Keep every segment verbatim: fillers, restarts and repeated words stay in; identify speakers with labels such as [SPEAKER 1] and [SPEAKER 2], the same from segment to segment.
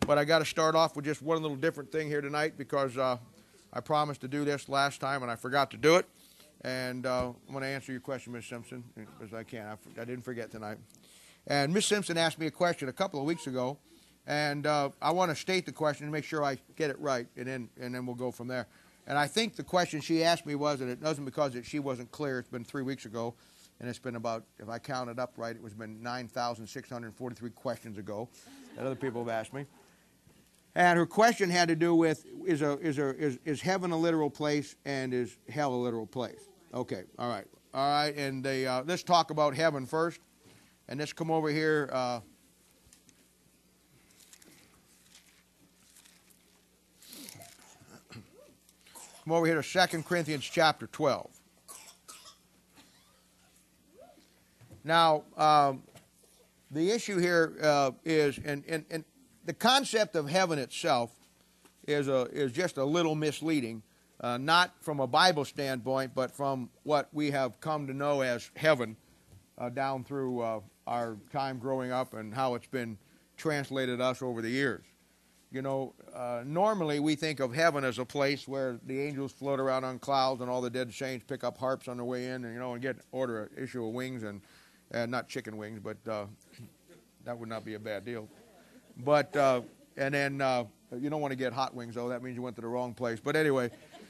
[SPEAKER 1] But I got to start off with just one little different thing here tonight because uh, I promised to do this last time and I forgot to do it. And uh, I'm going to answer your question, Miss Simpson, as I can. I, I didn't forget tonight. And Miss Simpson asked me a question a couple of weeks ago, and uh, I want to state the question and make sure I get it right, and then and then we'll go from there. And I think the question she asked me was, and it wasn't because it, she wasn't clear. It's been three weeks ago, and it's been about, if I counted up right, it was been nine thousand six hundred forty-three questions ago that other people have asked me. And her question had to do with, is, a, is, a, is, is heaven a literal place and is hell a literal place? Okay, all right. All right, and they, uh, let's talk about heaven first. And let's come over here. Uh, come over here to Second Corinthians chapter twelve. Now, um, the issue here uh, is, and, and, and the concept of heaven itself is, a, is just a little misleading, uh, not from a Bible standpoint, but from what we have come to know as heaven uh, down through uh, our time growing up and how it's been translated us over the years. You know, uh, normally we think of heaven as a place where the angels float around on clouds and all the dead saints pick up harps on their way in and, you know, and get order an issue of wings and, and not chicken wings, but uh, that would not be a bad deal. But, uh, and then uh, you don't want to get hot wings, though. That means you went to the wrong place. But anyway,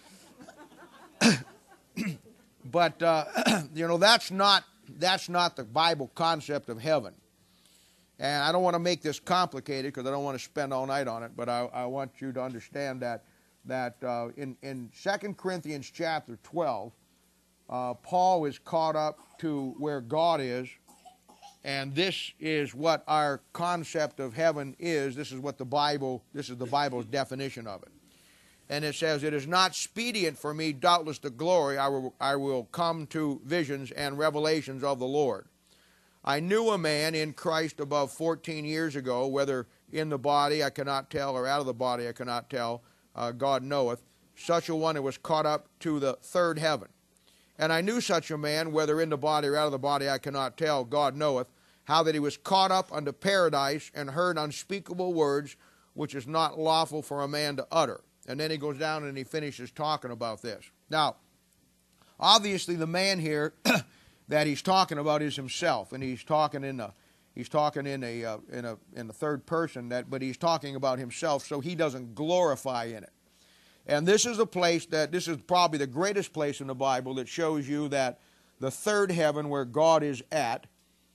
[SPEAKER 1] but, uh, you know, that's not That's not the Bible concept of heaven. And I don't want to make this complicated because I don't want to spend all night on it, but I, I want you to understand that, that uh, in, in Second Corinthians chapter twelve, uh, Paul is caught up to where God is, and this is what our concept of heaven is. This is what the Bible, this is the Bible's definition of it. And it says, it is not expedient for me, doubtless to glory, I will, I will come to visions and revelations of the Lord. I knew a man in Christ above fourteen years ago, whether in the body I cannot tell, or out of the body I cannot tell, uh, God knoweth, such a one who was caught up to the third heaven. And I knew such a man, whether in the body or out of the body I cannot tell, God knoweth, how that he was caught up unto paradise and heard unspeakable words, which is not lawful for a man to utter. And then he goes down and he finishes talking about this. Now, obviously the man here that he's talking about is himself, and he's talking in a he's talking in a uh, in a in the third person, that but he's talking about himself, so he doesn't glorify in it. And this is a place that this is probably the greatest place in the Bible that shows you that the third heaven, where God is at,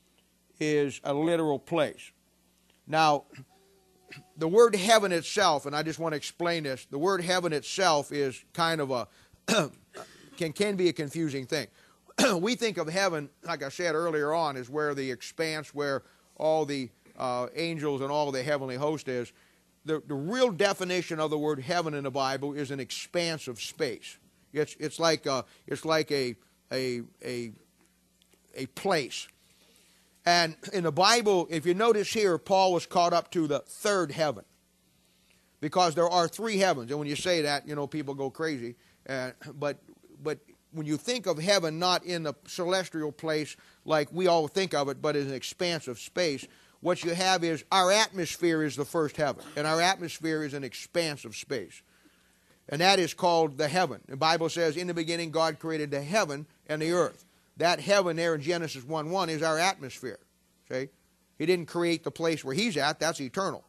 [SPEAKER 1] is a literal place. Now, the word heaven itself, and I just want to explain this, the word heaven itself is kind of a, can, can be a confusing thing. We think of heaven, like I said earlier on, is where the expanse, where all the uh, angels and all the heavenly host is. The, the real definition of the word heaven in the Bible is an expanse of space. It's, it's like, a, it's like a, a, a, a place. And in the Bible, if you notice here, Paul was caught up to the third heaven. Because there are three heavens. And when you say that, you know, people go crazy. Uh, but, but when you think of heaven, not in a celestial place like we all think of it, but as an expanse of space, what you have is our atmosphere is the first heaven. And our atmosphere is an expanse of space. And that is called the heaven. The Bible says, in the beginning, God created the heaven and the earth. That heaven there in Genesis one one is our atmosphere. See? He didn't create the place where he's at. That's eternal.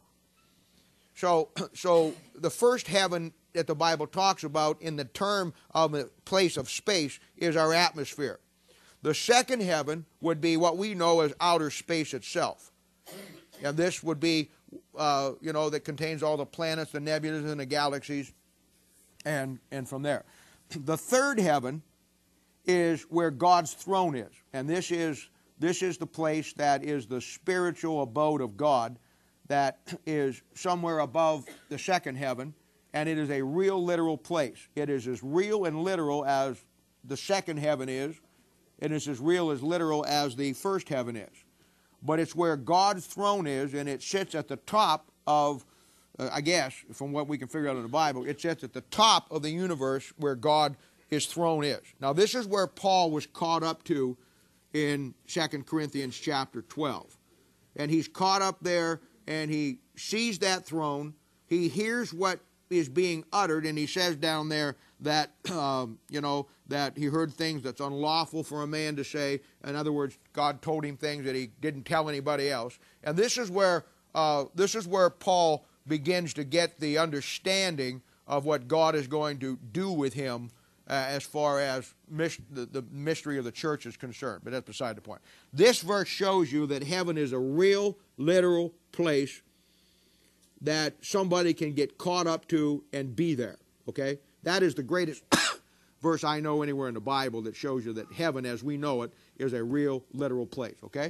[SPEAKER 1] So, so the first heaven that the Bible talks about in the term of a place of space is our atmosphere. The second heaven would be what we know as outer space itself. And this would be, uh, you know, that contains all the planets, the nebulas, and the galaxies, and, and from there. The third heaven is where God's throne is. And this is, this is the place that is the spiritual abode of God that is somewhere above the second heaven, and it is a real literal place. It is as real and literal as the second heaven is. It is as real as literal as the first heaven is. But it's where God's throne is, and it sits at the top of, uh, I guess, from what we can figure out in the Bible, it sits at the top of the universe where God his throne is. Now this is where Paul was caught up to in Second Corinthians chapter twelve. And he's caught up there and he sees that throne. He hears what is being uttered, and he says down there that, um, you know, that he heard things that's unlawful for a man to say. In other words, God told him things that he didn't tell anybody else. And this is where, uh, this is where Paul begins to get the understanding of what God is going to do with him uh, as far as mis- the, the mystery of the church is concerned. But that's beside the point. This verse shows you that heaven is a real, literal place that somebody can get caught up to and be there. Okay? That is the greatest verse I know anywhere in the Bible that shows you that heaven as we know it is a real, literal place. Okay?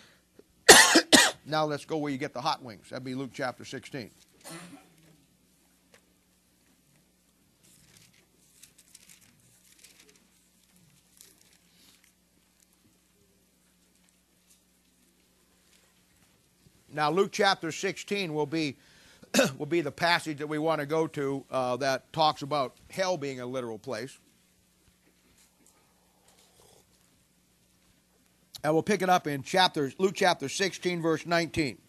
[SPEAKER 1] Now let's go where you get the hot wings. That'd be Luke chapter sixteen. Now Luke chapter sixteen will be will be the passage that we want to go to uh, that talks about hell being a literal place. And we'll pick it up in chapter, Luke chapter sixteen, verse nineteen.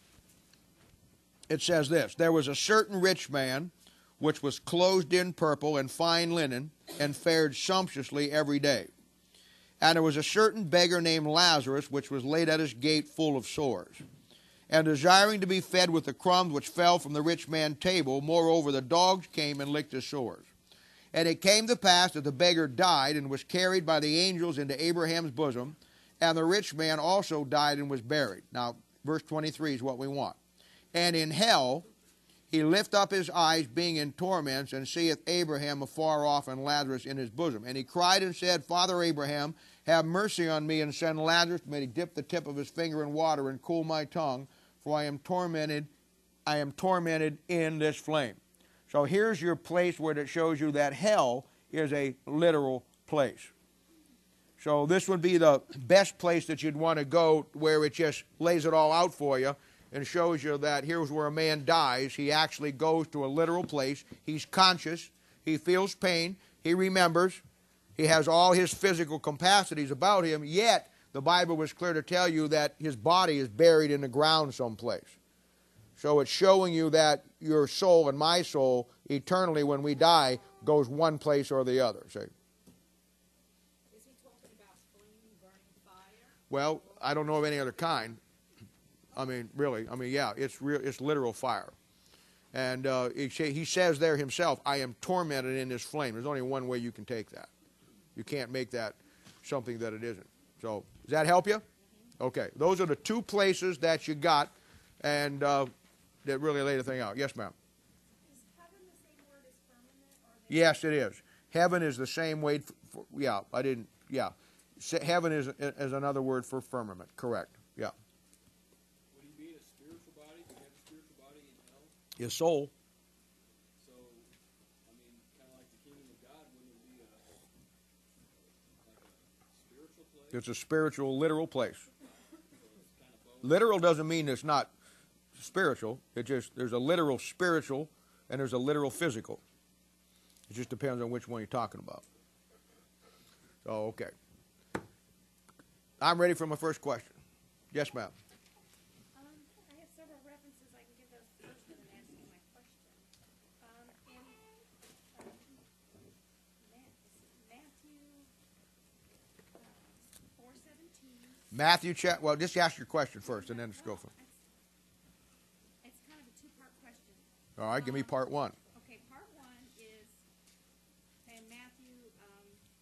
[SPEAKER 1] It says this, "There was a certain rich man, which was clothed in purple and fine linen, and fared sumptuously every day. And there was a certain beggar named Lazarus, which was laid at his gate full of sores. And desiring to be fed with the crumbs which fell from the rich man's table, moreover the dogs came and licked his sores. And it came to pass that the beggar died, and was carried by the angels into Abraham's bosom, and the rich man also died and was buried." Now, verse twenty-three is what we want. "And in hell he lift up his eyes, being in torments, and seeth Abraham afar off, and Lazarus in his bosom. And he cried and said, Father Abraham, have mercy on me, and send Lazarus to me to dip the tip of his finger in water, and cool my tongue, for I am tormented, I am tormented in this flame." So here's your place where it shows you that hell is a literal place. So this would be the best place that you'd want to go, where it just lays it all out for you and shows you that here's where a man dies. He actually goes to a literal place. He's conscious. He feels pain. He remembers. He has all his physical capacities about him, yet the Bible was clear to tell you that his body is buried in the ground someplace. So it's showing you that your soul and my soul, eternally when we die, goes one place or the other. See?
[SPEAKER 2] Is he talking about flame, burning fire?
[SPEAKER 1] Well, I don't know of any other kind. I mean, really. I mean, yeah, it's real. It's literal fire. And uh, he, he says there himself, I am tormented in this flame. There's only one way you can take that. You can't make that something that it isn't. So, does that help you? Okay. Those are the two places that you got, and uh, that really lay the thing out. Yes, ma'am.
[SPEAKER 2] Is heaven the same word as firmament? Or
[SPEAKER 1] Yes, it is. Heaven is the same way. For, for, yeah, I didn't. Yeah, heaven is is another word for firmament. Correct. Yeah.
[SPEAKER 3] Would he be a spiritual body? Do you have a spiritual body in hell?
[SPEAKER 1] His soul.
[SPEAKER 3] So, I mean, kind of like the kingdom of God, wouldn't it be a, like a spiritual place?
[SPEAKER 1] It's a spiritual, literal place.
[SPEAKER 3] So it's kind of both.
[SPEAKER 1] Literal doesn't mean it's not spiritual. It just there's a literal spiritual and there's a literal physical. It just depends on which one you're talking about. So, okay. I'm ready for my first question. Yes, ma'am.
[SPEAKER 2] Um, I have several references. I can give those first and then ask you my question. Um, in um, Ma- Matthew uh, four seventeen.
[SPEAKER 1] Matthew, cha- well, just ask your question first and then let's go for it.
[SPEAKER 2] It's, it's kind of a two-part question.
[SPEAKER 1] All right, give me part one.
[SPEAKER 2] Okay, part one is in Matthew. Um,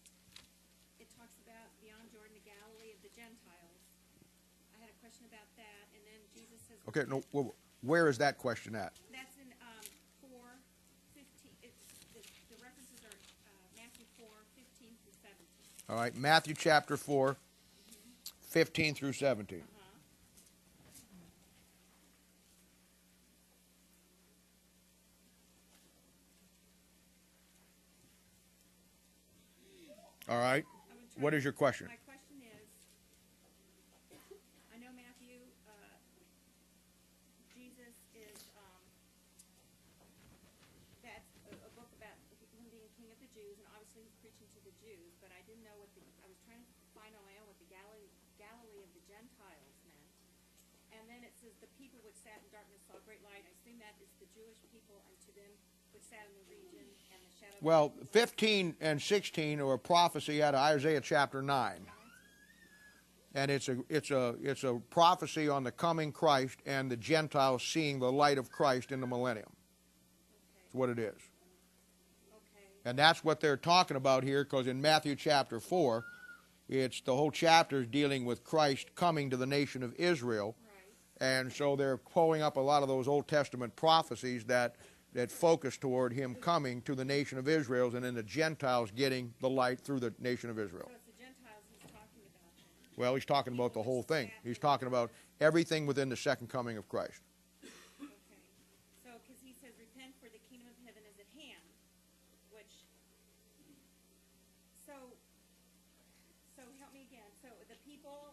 [SPEAKER 2] it talks about beyond Jordan to Galilee of the Gentiles. I had a question about that, and then Jesus says.
[SPEAKER 1] Okay, no, wh- where is that question at?
[SPEAKER 2] That's in um, four fifteen. It's the, the references are uh, Matthew four fifteen through seventeen.
[SPEAKER 1] All right, Matthew chapter four, fifteen through seventeen.
[SPEAKER 2] Uh-huh.
[SPEAKER 1] All right.
[SPEAKER 2] I'm gonna try
[SPEAKER 1] What
[SPEAKER 2] to-
[SPEAKER 1] is your question?
[SPEAKER 2] My question is, I know Matthew, uh, Jesus is, um, that's a, a book about him being king of the Jews, and obviously he's preaching to the Jews, but I didn't know what the, I was trying to find on my own what the Galilee, Galilee of the Gentiles meant. And then then it says, the people which sat in darkness saw great light. I assume that is the Jewish people, and to them which sat in the region and the shadow of
[SPEAKER 1] Well,
[SPEAKER 2] death.
[SPEAKER 1] fifteen and sixteen are a prophecy out of Isaiah chapter nine. And it's a, it's, a, it's a prophecy on the coming Christ and the Gentiles seeing the light of Christ in the millennium. That's what it is.
[SPEAKER 2] Okay.
[SPEAKER 1] And that's what they're talking about here, because in Matthew chapter four, it's the whole chapter is dealing with Christ coming to the nation of Israel.
[SPEAKER 2] Right.
[SPEAKER 1] And so they're pulling up a lot of those Old Testament prophecies that, that focus toward him coming to the nation of Israel, and then the Gentiles getting the light through the nation of Israel.
[SPEAKER 2] So it's the Gentiles he's talking about then.
[SPEAKER 1] Well, he's talking about the whole thing. He's talking about everything within the second coming of Christ.
[SPEAKER 2] Okay. So, because he says, repent, for the kingdom of heaven is at hand, which, so, so help me again. So the people,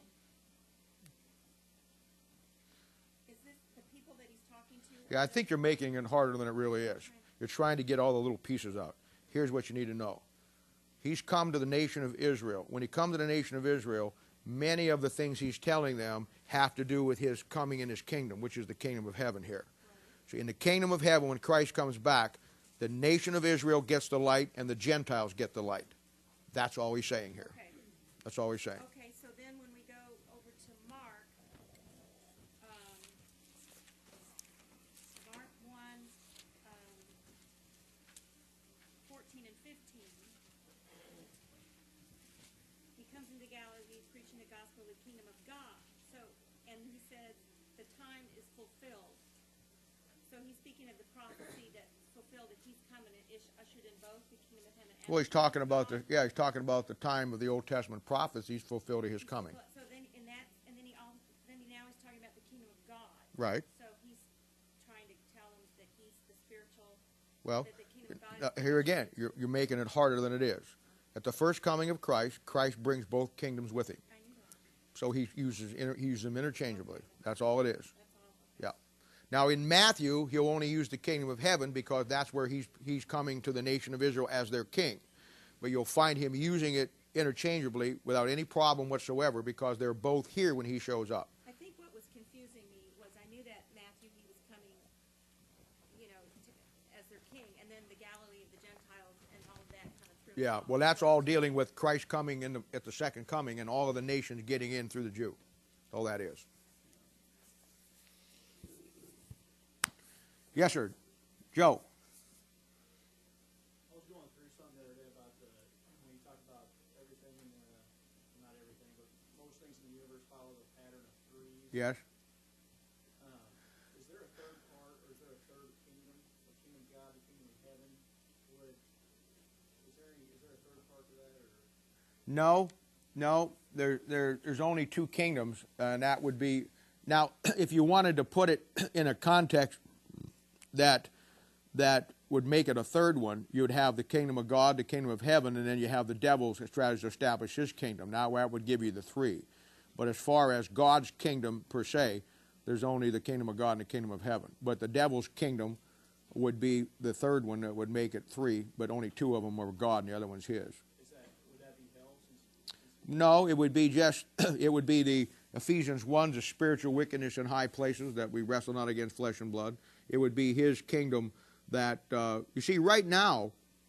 [SPEAKER 2] is this the people that he's talking to?
[SPEAKER 1] Yeah, I think you're making it harder than it really is. You're trying to get all the little pieces out. Here's what you need to know. He's come to the nation of Israel. When he comes to the nation of Israel, many of the things he's telling them have to do with his coming in his kingdom, which is the kingdom of heaven here. So in the kingdom of heaven, when Christ comes back, the nation of Israel gets the light and the Gentiles get the light. That's all he's saying here.
[SPEAKER 2] Okay.
[SPEAKER 1] That's all he's saying.
[SPEAKER 2] Okay, so then when we go over to Mark, um, Mark one, um, fourteen and fifteen, he comes into Galilee preaching the gospel of the kingdom of God. So, and he says the time is fulfilled. So he's speaking of the prophecy that's fulfilled, that he's coming and ish, ushered in both the kingdom of heaven and
[SPEAKER 1] Well, he's
[SPEAKER 2] the kingdom
[SPEAKER 1] talking
[SPEAKER 2] of
[SPEAKER 1] about
[SPEAKER 2] God.
[SPEAKER 1] the yeah, he's talking about the time of the Old Testament prophecies fulfilled at his coming.
[SPEAKER 2] So then in that, and then he all, then he now is talking about the kingdom of God.
[SPEAKER 1] Right.
[SPEAKER 2] So he's trying to tell them that he's the spiritual,
[SPEAKER 1] Well,
[SPEAKER 2] that the kingdom of God
[SPEAKER 1] uh,
[SPEAKER 2] is
[SPEAKER 1] here again, you're, you're making it harder than it is. At the first coming of Christ, Christ brings both kingdoms with him.
[SPEAKER 2] I knew that.
[SPEAKER 1] So he uses inter, he uses them interchangeably. That's all it is.
[SPEAKER 2] That's all.
[SPEAKER 1] Yeah. Now in Matthew, he'll only use the kingdom of heaven because that's where he's he's coming to the nation of Israel as their king. But you'll find him using it interchangeably without any problem whatsoever because they're both here when he shows up.
[SPEAKER 2] I think what was confusing me was I knew that Matthew, he was coming, you know, to, as their king, and then the Galilee of the Gentiles and all of that kind of threw me
[SPEAKER 1] Yeah,
[SPEAKER 2] off.
[SPEAKER 1] well, that's all dealing with Christ coming in the, at the second coming and all of the nations getting in through the Jew. That's all that is. Yes, sir. Joe.
[SPEAKER 4] I was going through something the other day about the, when you talk about everything, uh, not everything, but most things in the universe follow the pattern of threes.
[SPEAKER 1] Yes.
[SPEAKER 4] Um, is there a third part, or is there a third kingdom, the kingdom of God, the kingdom of heaven? Would, is there any, is there a third part to that, or?
[SPEAKER 1] No, no. There, there, there's only two kingdoms, and that would be. Now, if you wanted to put it in a context that that would make it a third one, you'd have the kingdom of God, the kingdom of heaven, and then you have the devil's strategy to establish his kingdom. Now that would give you the three. But as far as God's kingdom per se, there's only the kingdom of God and the kingdom of heaven. But the devil's kingdom would be the third one that would make it three, but only two of them are God and the other one's his.
[SPEAKER 4] Is that, would that be hell? Since, since
[SPEAKER 1] No, it would be just, it would be the Ephesians one, the spiritual wickedness in high places, that we wrestle not against flesh and blood. It would be his kingdom that, uh, you see, right now,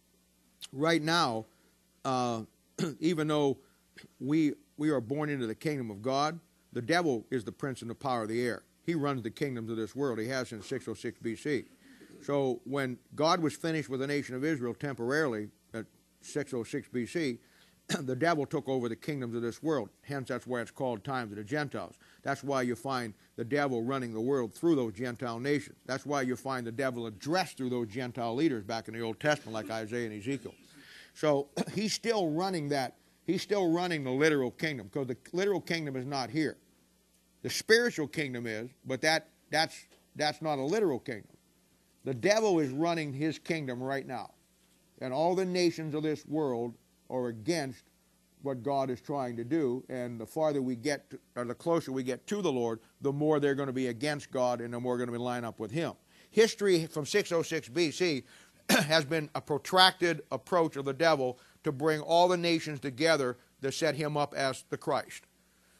[SPEAKER 1] right now, uh, even though we we are born into the kingdom of God, the devil is the prince and the power of the air. He runs the kingdoms of this world. He has since six oh six B C. So when God was finished with the nation of Israel temporarily at six oh six B C, the devil took over the kingdoms of this world. Hence, that's why it's called times of the Gentiles. That's why you find the devil running the world through those Gentile nations. That's why you find the devil addressed through those Gentile leaders back in the Old Testament, like Isaiah and Ezekiel. So he's still running that. He's still running the literal kingdom, because the literal kingdom is not here. The spiritual kingdom is, but that that's that's not a literal kingdom. The devil is running his kingdom right now, and all the nations of this world are against what God is trying to do, and the farther we get, to, or the closer we get to the Lord, the more they're going to be against God, and the more going to be line up with Him. History from six oh six B C has been a protracted approach of the devil to bring all the nations together to set him up as the Christ.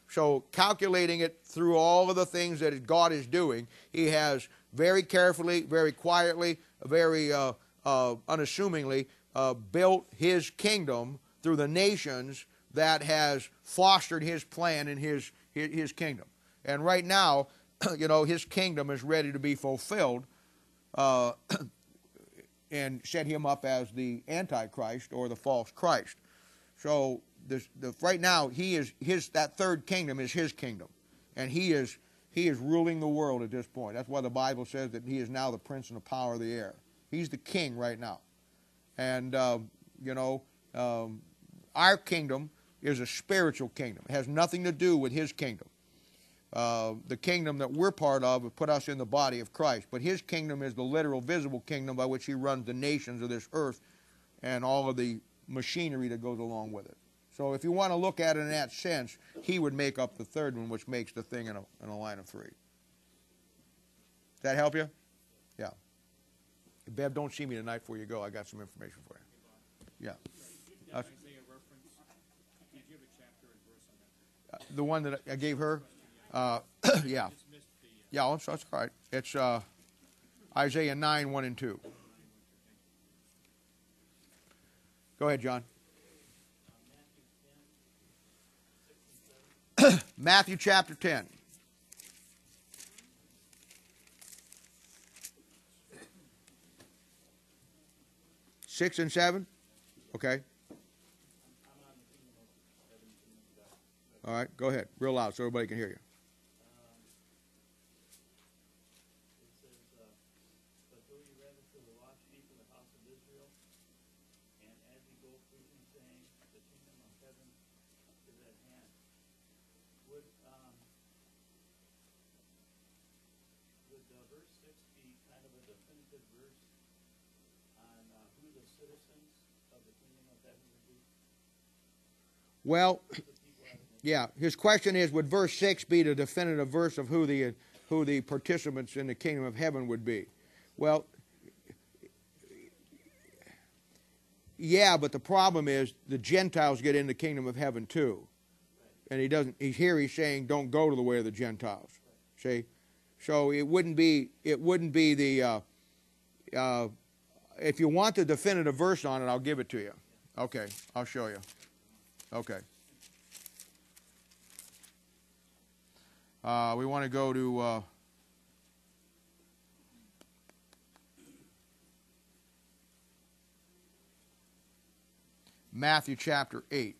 [SPEAKER 1] So calculating it through all of the things that God is doing, he has very carefully, very quietly, very uh, uh, unassumingly uh, built his kingdom through the nations that has fostered his plan in his, his, his kingdom. And right now, you know, his kingdom is ready to be fulfilled uh, and set him up as the Antichrist or the false Christ. So this, the, right now, he is his that third kingdom is his kingdom, and he is he is ruling the world at this point. That's why the Bible says that he is now the prince and the power of the air. He's the king right now, and um, you know um, our kingdom is a spiritual kingdom. It has nothing to do with his kingdom. Uh, the kingdom that we're part of would put us in the body of Christ, but his kingdom is the literal, visible kingdom by which he runs the nations of this earth and all of the machinery that goes along with it. So if you want to look at it in that sense, he would make up the third one, which makes the thing in a, in a line of three. Does that help you? Yeah. Bev, don't see me tonight before you go. I got some information for you. Yeah. Uh, the one that I gave her? Uh, yeah. Yeah, oh, that's all right. It's uh, Isaiah nine, one and two. Go ahead, John. Matthew chapter ten. Six and seven? Okay. All right, go ahead. Real loud so everybody can hear you. Well, yeah, his question is, would verse six be the definitive verse of who the who the participants in the kingdom of heaven would be? Well, yeah, but the problem is the Gentiles get in the kingdom of heaven too. And he doesn't he's here he's saying don't go to the way of the Gentiles. See? So it wouldn't be it wouldn't be the uh, uh, if you want the definitive verse on it, I'll give it to you. Okay, I'll show you. Okay. Uh, we want to go to uh, Matthew chapter eight.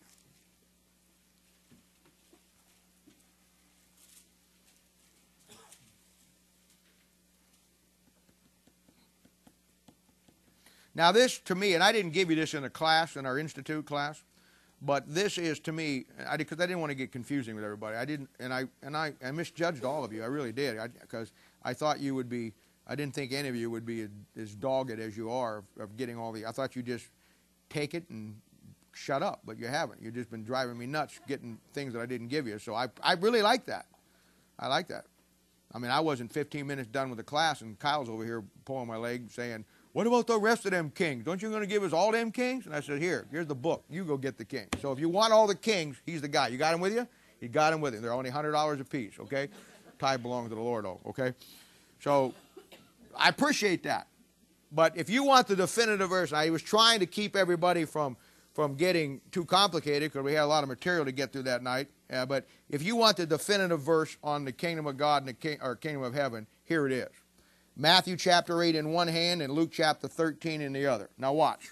[SPEAKER 1] Now this, to me, and I didn't give you this in a class, in our institute class, but this is to me, I, because I didn't want to get confusing with everybody. I didn't, and I and I, I misjudged all of you. I really did, because I, I thought you would be. I didn't think any of you would be as dogged as you are of, of getting all the. I thought you just take it and shut up, but you haven't. You've just been driving me nuts, getting things that I didn't give you. So I, I really like that. I like that. I mean, I wasn't fifteen minutes done with the class, and Kyle's over here pulling my leg, saying, "What about the rest of them kings? Don't you going to give us all them kings?" And I said, here, here's the book. You go get the king. So if you want all the kings, he's the guy. You got him with you? You got him with him. They're only one hundred dollars a piece, okay? Tithe belongs to the Lord, though, okay? So I appreciate that. But if you want the definitive verse, I was trying to keep everybody from, from getting too complicated because we had a lot of material to get through that night. Uh, but if you want the definitive verse on the kingdom of God and the king, or kingdom of heaven, here it is. Matthew chapter eight in one hand and Luke chapter thirteen in the other. Now watch.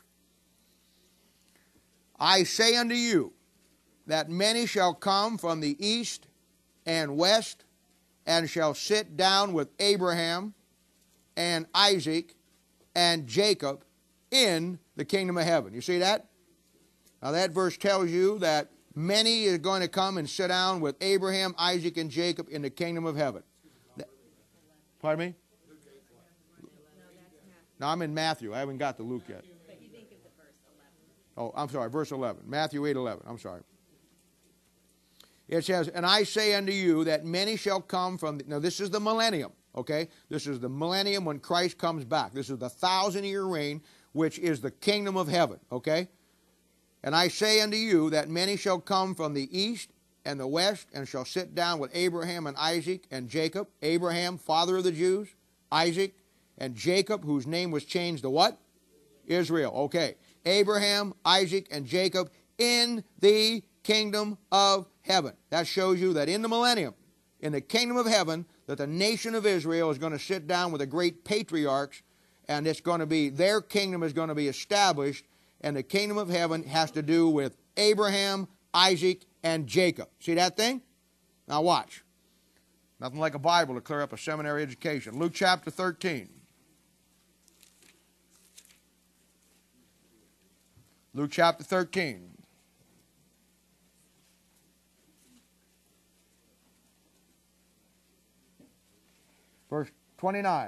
[SPEAKER 1] I say unto you that many shall come from the east and west and shall sit down with Abraham and Isaac and Jacob in the kingdom of heaven. You see that? Now that verse tells you that many are going to come and sit down with Abraham, Isaac, and Jacob in the kingdom of heaven. Pardon me? Now, I'm in Matthew. I haven't got to Luke yet.
[SPEAKER 2] But you didn't give the verse eleven.
[SPEAKER 1] Oh, I'm sorry, verse eleven. Matthew eight eleven. I'm sorry. It says, and I say unto you that many shall come from... The, now, this is the millennium, okay? This is the millennium when Christ comes back. This is the thousand-year reign, which is the kingdom of heaven, okay? And I say unto you that many shall come from the east and the west, and shall sit down with Abraham and Isaac and Jacob. Abraham, father of the Jews, Isaac, and Jacob, whose name was changed to what? Israel. Okay. Abraham, Isaac, and Jacob in the kingdom of heaven. That shows you that in the millennium, in the kingdom of heaven, that the nation of Israel is going to sit down with the great patriarchs, and it's going to be, their kingdom is going to be established, and the kingdom of heaven has to do with Abraham, Isaac, and Jacob. See that thing? Now watch. Nothing like a Bible to clear up a seminary education. Luke chapter thirteen. Luke chapter thirteen. Verse twenty-nine.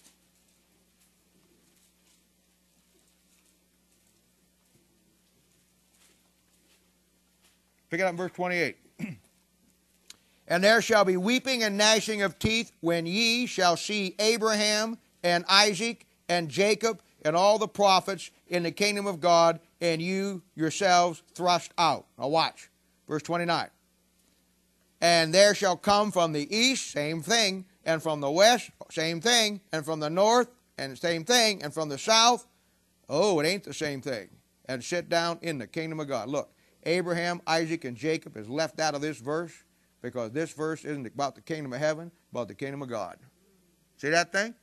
[SPEAKER 1] Pick it up in verse twenty-eight. And there shall be weeping and gnashing of teeth when ye shall see Abraham and Isaac and Jacob and all the prophets in the kingdom of God, and you yourselves thrust out. Now watch. Verse twenty-nine. And there shall come from the east, same thing, and from the west, same thing, and from the north, and same thing, and from the south, oh, it ain't the same thing, and sit down in the kingdom of God. Look, Abraham, Isaac, and Jacob is left out of this verse because this verse isn't about the kingdom of heaven, about the kingdom of God. See that thing?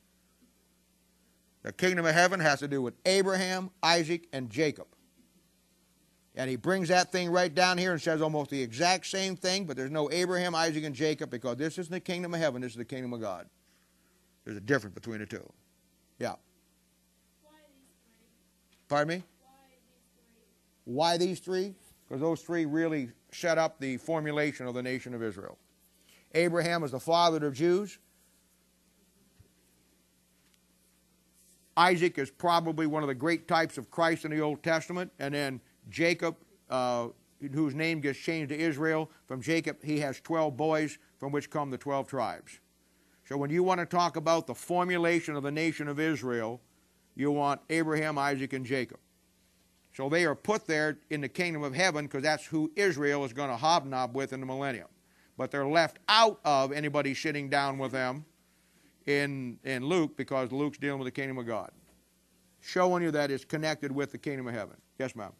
[SPEAKER 1] The kingdom of heaven has to do with Abraham, Isaac, and Jacob. And he brings that thing right down here and says almost the exact same thing, but there's no Abraham, Isaac, and Jacob because this isn't the kingdom of heaven, this is the kingdom of God. There's a difference between the two. Yeah.
[SPEAKER 2] Why these three?
[SPEAKER 1] Pardon me?
[SPEAKER 2] Why these three?
[SPEAKER 1] Why these three? Because those three really set up the formulation of the nation of Israel. Abraham is the father of the Jews. Isaac is probably one of the great types of Christ in the Old Testament. And then Jacob, uh, whose name gets changed to Israel. From Jacob, he has twelve boys, from which come the twelve tribes. So when you want to talk about the formulation of the nation of Israel, you want Abraham, Isaac, and Jacob. So they are put there in the kingdom of heaven because that's who Israel is going to hobnob with in the millennium. But they're left out of anybody sitting down with them in, in Luke because Luke's dealing with the kingdom of God. Showing you that it's connected with the kingdom of heaven. Yes, ma'am?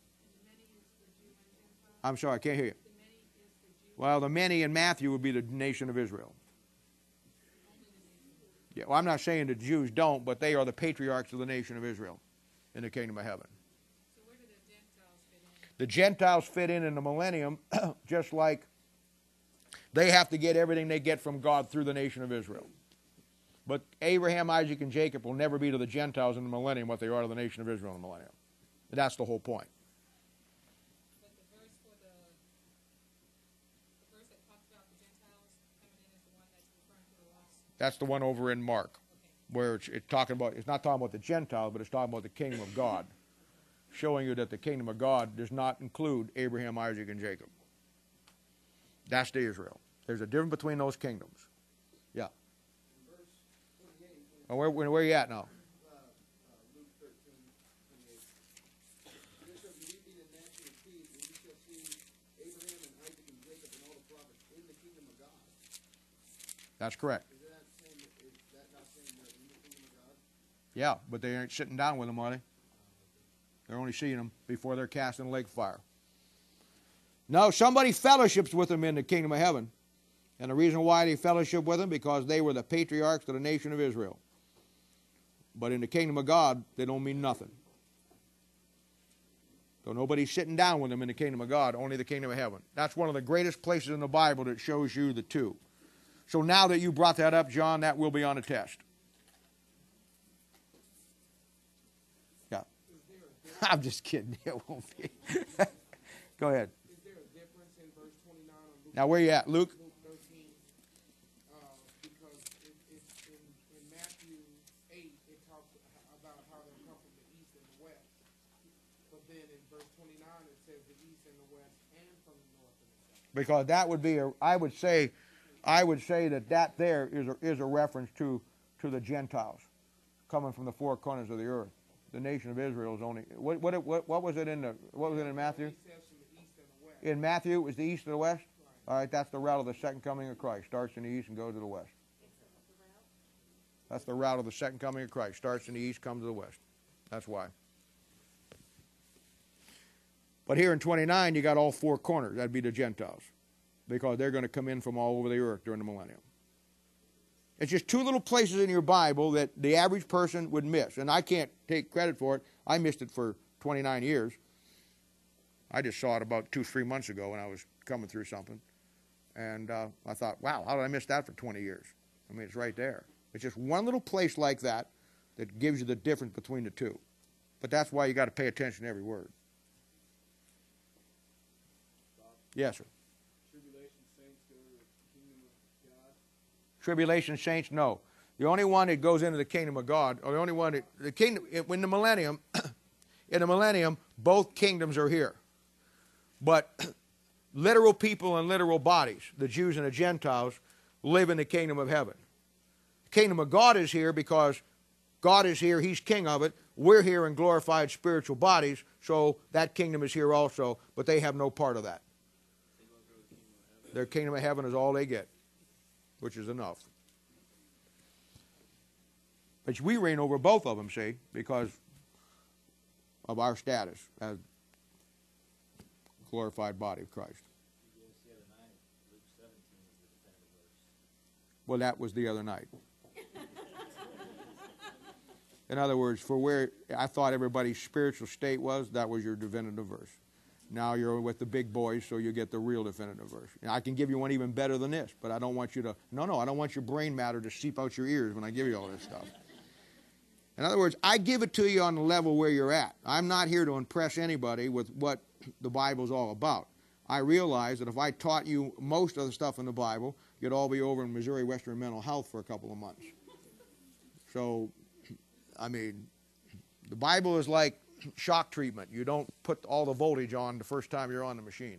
[SPEAKER 1] I'm sorry, I can't hear you. Well, the many in Matthew would be the nation of Israel. Yeah, well, I'm not saying the Jews don't, but they are the patriarchs of the nation of Israel in the kingdom of heaven. The Gentiles fit in in the millennium just like they have to get everything they get from God through the nation of Israel. But Abraham, Isaac, and Jacob will never be to the Gentiles in the millennium what they are to the nation of Israel in the millennium. That's the whole point.
[SPEAKER 5] But the verse for the, the verse that talks about the Gentiles coming in is the one that's referring to the lost.
[SPEAKER 1] That's the one over in Mark, where it's, it's talking about, it's not talking about the Gentiles, but it's talking about the kingdom of God. Showing you that the kingdom of God does not include Abraham, Isaac, and Jacob. That's the Israel. There's a difference between those kingdoms. Yeah. Oh, where, where, where are you at now?
[SPEAKER 3] Uh, uh, Luke thirteen, twenty-eight. There shall be weeping and gnashing of teeth, and you shall see Abraham and Isaac and Jacob and all the prophets in the kingdom of God.
[SPEAKER 1] That's correct.
[SPEAKER 3] Is that saying, is that not saying they're in the kingdom of God?
[SPEAKER 1] Yeah, but they aren't sitting down with them, are they? They're only seeing them before they're cast in the lake of fire. No, somebody fellowships with them in the kingdom of heaven. And the reason why they fellowship with them, because they were the patriarchs of the nation of Israel. But in the kingdom of God, they don't mean nothing. So nobody's sitting down with them in the kingdom of God, only the kingdom of heaven. That's one of the greatest places in the Bible that shows you the two. So now that you brought that up, John, that will be on a test. Yeah. I'm just kidding. It won't be. Go ahead.
[SPEAKER 3] Is there a difference in verse twenty-nine on Luke,
[SPEAKER 1] Now where you at, Luke?
[SPEAKER 3] Luke thirteen? Uh, because it, it's in, in Matthew eight, it talks about how they come from the east and the west. But then in verse twenty-nine, it says the east and the west and from the north and the south.
[SPEAKER 1] Because that would be, a, I would say, I would say that that there is a, is a reference to, to the Gentiles coming from the four corners of the earth. The nation of Israel is only, what, what, what, what was it in the, what was it in Matthew?
[SPEAKER 3] It says from the east and the west.
[SPEAKER 1] In Matthew, it was the east and the west?
[SPEAKER 3] Right.
[SPEAKER 1] All right, that's the route of the second coming of Christ. Starts in the east and goes to the west. That's the route of the second coming of Christ. Starts in the east, comes to the west. That's why. But here in twenty-nine, you got all four corners. That'd be the Gentiles, because they're going to come in from all over the earth during the millennium. It's just two little places in your Bible that the average person would miss. And I can't take credit for it. I missed it for twenty-nine years. I just saw it about two, three months ago when I was coming through something. And uh, I thought, wow, how did I miss that for twenty years? I mean, it's right there. It's just one little place like that that gives you the difference between the two. But that's why you got to pay attention to every word. Yes, sir.
[SPEAKER 4] Tribulation saints go to the kingdom of God.
[SPEAKER 1] Tribulation saints, no. The only one that goes into the kingdom of God, or the only one that, the kingdom, in the millennium, in the millennium, both kingdoms are here. But literal people and literal bodies, the Jews and the Gentiles, live in the kingdom of heaven. The kingdom of God is here because God is here, He's king of it. We're here in glorified spiritual bodies, so that kingdom is here also, but they have no part of that. Their kingdom of heaven is all they get, which is enough. But we reign over both of them, see, because of our status as glorified body of Christ. Well, that was the other night. In other words, for where I thought everybody's spiritual state was, that was your definitive verse. Now you're with the big boys, so you get the real definitive verse. And I can give you one even better than this, but I don't want you to, no, no, I don't want your brain matter to seep out your ears when I give you all this stuff. In other words, I give it to you on the level where you're at. I'm not here to impress anybody with what the Bible's all about. I realize that if I taught you most of the stuff in the Bible, you'd all be over in Missouri Western Mental Health for a couple of months. So, I mean, the Bible is like shock treatment. You don't put all the voltage on the first time you're on the machine.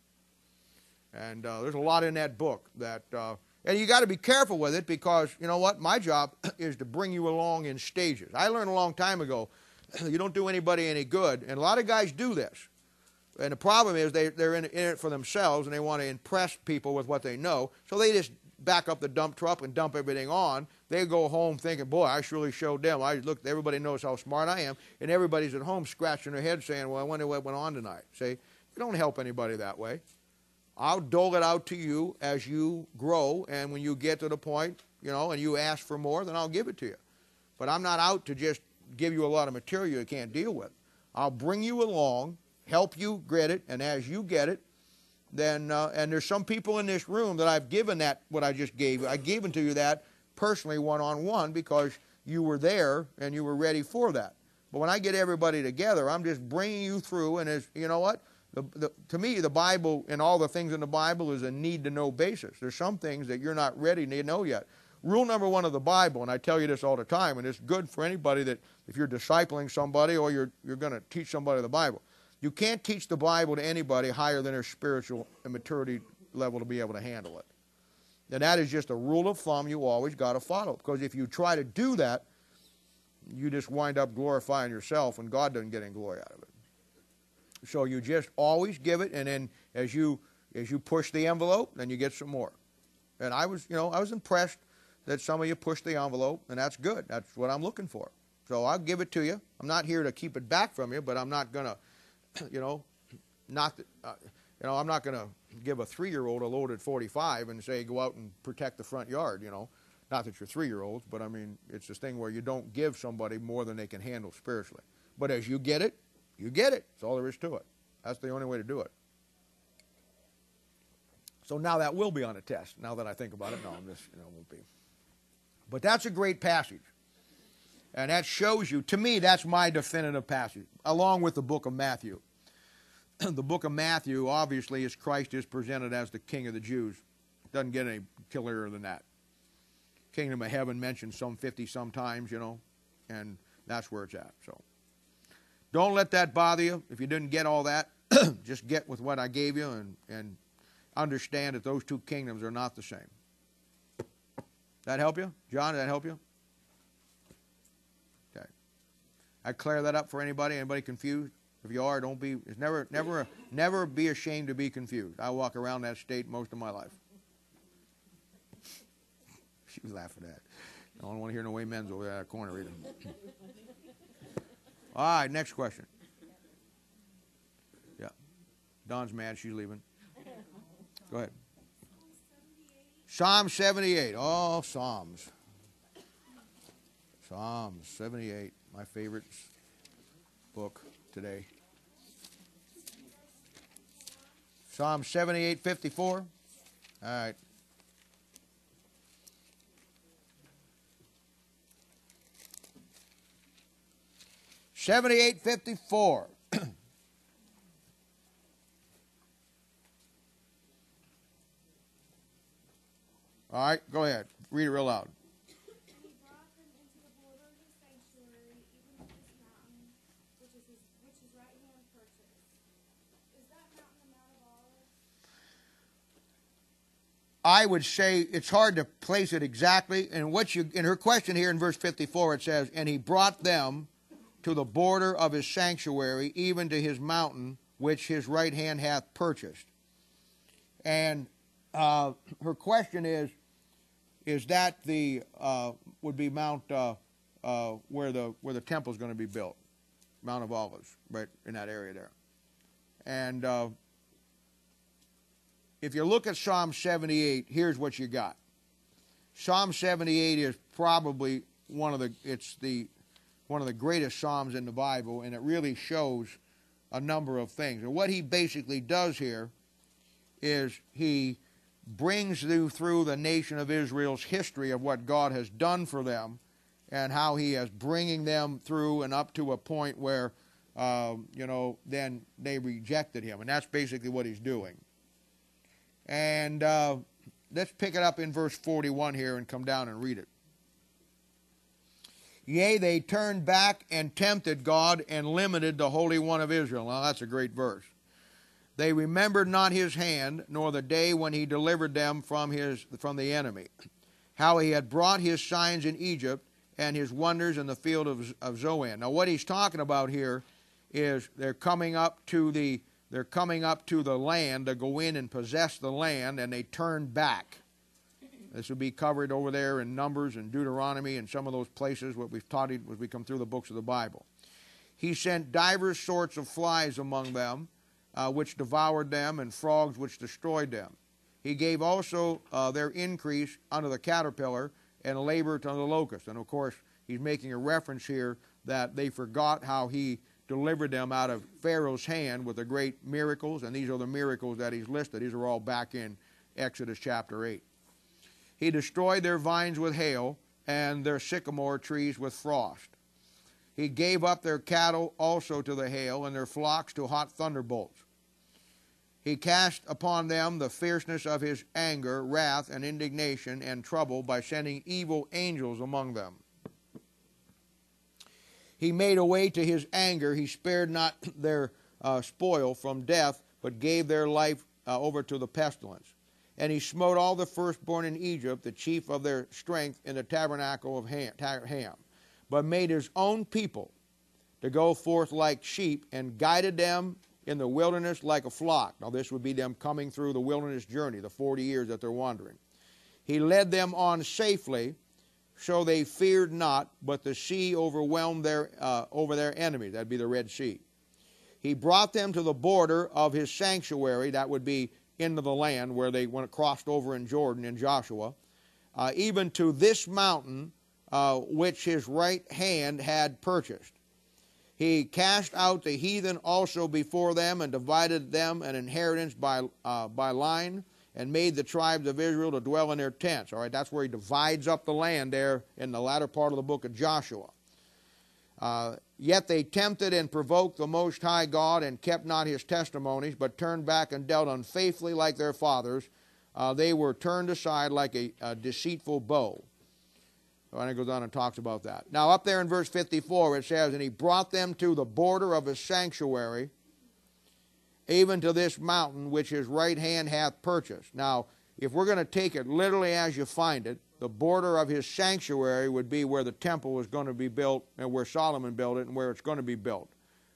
[SPEAKER 1] And uh, there's a lot in that book that, uh, and you got to be careful with it because, you know what, my job is to bring you along in stages. I learned a long time ago, you don't do anybody any good, and a lot of guys do this. And the problem is they, they're in, in it for themselves, and they want to impress people with what they know, so they just back up the dump truck and dump everything on. They go home thinking, boy, I surely showed them. I look, everybody knows how smart I am, and everybody's at home scratching their head saying, well, I wonder what went on tonight. See, you don't help anybody that way. I'll dole it out to you as you grow, and when you get to the point, you know, and you ask for more, then I'll give it to you. But I'm not out to just give you a lot of material you can't deal with. I'll bring you along, help you get it, and as you get it, then, uh, and there's some people in this room that I've given that, what I just gave you. I gave it to you that personally one-on-one because you were there and you were ready for that. But when I get everybody together, I'm just bringing you through, and as, you know what? The, the, to me, the Bible and all the things in the Bible is a need-to-know basis. There's some things that you're not ready to know yet. Rule number one of the Bible, and I tell you this all the time, and it's good for anybody that if you're discipling somebody or you're, you're going to teach somebody the Bible. You can't teach the Bible to anybody higher than their spiritual and maturity level to be able to handle it. And that is just a rule of thumb you always got to follow. Because if you try to do that, you just wind up glorifying yourself and God doesn't get any glory out of it. So you just always give it, and then as you as you push the envelope, then you get some more. And I was, you know, I was impressed that some of you pushed the envelope, and that's good. That's what I'm looking for. So I'll give it to you. I'm not here to keep it back from you, but I'm not going to, you know, not, that, uh, you know, I'm not going to give a three-year-old a loaded forty-five and say go out and protect the front yard, you know. Not that you're three-year-olds, but I mean, it's this thing where you don't give somebody more than they can handle spiritually. But as you get it, you get it. That's all there is to it. That's the only way to do it. So now that will be on a test. Now that I think about it, no, I'm just, you know, it won't be. But that's a great passage. And that shows you, to me, that's my definitive passage, along with the book of Matthew. The book of Matthew, obviously, is Christ is presented as the King of the Jews. Doesn't get any clearer than that. Kingdom of heaven mentioned some fifty some times, you know, and that's where it's at. So don't let that bother you. If you didn't get all that, just get with what I gave you and, and understand that those two kingdoms are not the same. That help you? John, did that help you? Okay. I clear that up for anybody? Anybody confused? If you are, don't be. It's never, never, never be ashamed to be confused. I walk around that state most of my life. She was laughing at that. I don't want to hear no amens over there in that corner either. All right, next question. Yeah, Dawn's mad. She's leaving. Go ahead. Psalm seventy-eight. Oh, Psalms. Psalms seventy-eight, my favorite book today. Psalm seventy-eight, fifty-four. All right. seventy-eight, fifty-four. All right, go ahead. Read it real loud.
[SPEAKER 2] And he brought them into the border of his sanctuary, even to this mountain, which is his, which his right hand purchased. Is that mountain the Mount of Olives?
[SPEAKER 1] I would say it's hard to place it exactly. And what you in her question here in verse fifty-four, it says, "And he brought them to the border of his sanctuary, even to his mountain, which his right hand hath purchased." And uh, her question is, is that the uh, would be Mount uh, uh, where the where the temple is going to be built, Mount of Olives, right in that area there. And uh, if you look at Psalm seventy-eight, here's what you got. Psalm seventy-eight is probably one of the it's the one of the greatest psalms in the Bible, and it really shows a number of things. And what he basically does here is he brings you through the nation of Israel's history of what God has done for them and how he is bringing them through and up to a point where, uh, you know, then they rejected him. And that's basically what he's doing. And uh, let's pick it up in verse forty-one here and come down and read it. Yea, they turned back and tempted God and limited the Holy One of Israel. Now that's a great verse. They remembered not his hand, nor the day when he delivered them from his from the enemy, how he had brought his signs in Egypt and his wonders in the field of, of Zoan. Now what he's talking about here is they're coming up to the they're coming up to the land to go in and possess the land, and they turned back. This will be covered over there in Numbers and Deuteronomy and some of those places what we've taught as we come through the books of the Bible. He sent divers sorts of flies among them, Uh, which devoured them, and frogs which destroyed them. He gave also uh, their increase unto the caterpillar, and labor to the locust. And of course, he's making a reference here that they forgot how he delivered them out of Pharaoh's hand with the great miracles, and these are the miracles that he's listed. These are all back in Exodus chapter eight. He destroyed their vines with hail, and their sycamore trees with frost. He gave up their cattle also to the hail, and their flocks to hot thunderbolts. He cast upon them the fierceness of his anger, wrath, and indignation, and trouble by sending evil angels among them. He made a way to his anger. He spared not their uh, spoil from death, but gave their life uh, over to the pestilence. And he smote all the firstborn in Egypt, the chief of their strength, in the tabernacle of Ham, but made his own people to go forth like sheep, and guided them in the wilderness like a flock. Now this would be them coming through the wilderness journey, the forty years that they're wandering. He led them on safely, so they feared not, but the sea overwhelmed their uh, over their enemies. That'd be the Red Sea. He brought them to the border of his sanctuary, that would be into the land where they went crossed over in Jordan in Joshua, uh, even to this mountain uh, which his right hand had purchased. He cast out the heathen also before them, and divided them an inheritance by uh, by line, and made the tribes of Israel to dwell in their tents. All right, that's where he divides up the land there in the latter part of the book of Joshua. Uh, Yet they tempted and provoked the Most High God, and kept not his testimonies, but turned back and dealt unfaithfully like their fathers. Uh, they were turned aside like a, a deceitful bow. And it goes on and talks about that. Now up there in verse fifty-four it says, and he brought them to the border of his sanctuary, even to this mountain which his right hand hath purchased. Now, if we're going to take it literally as you find it, the border of his sanctuary would be where the temple was going to be built, and where Solomon built it, and where it's going to be built.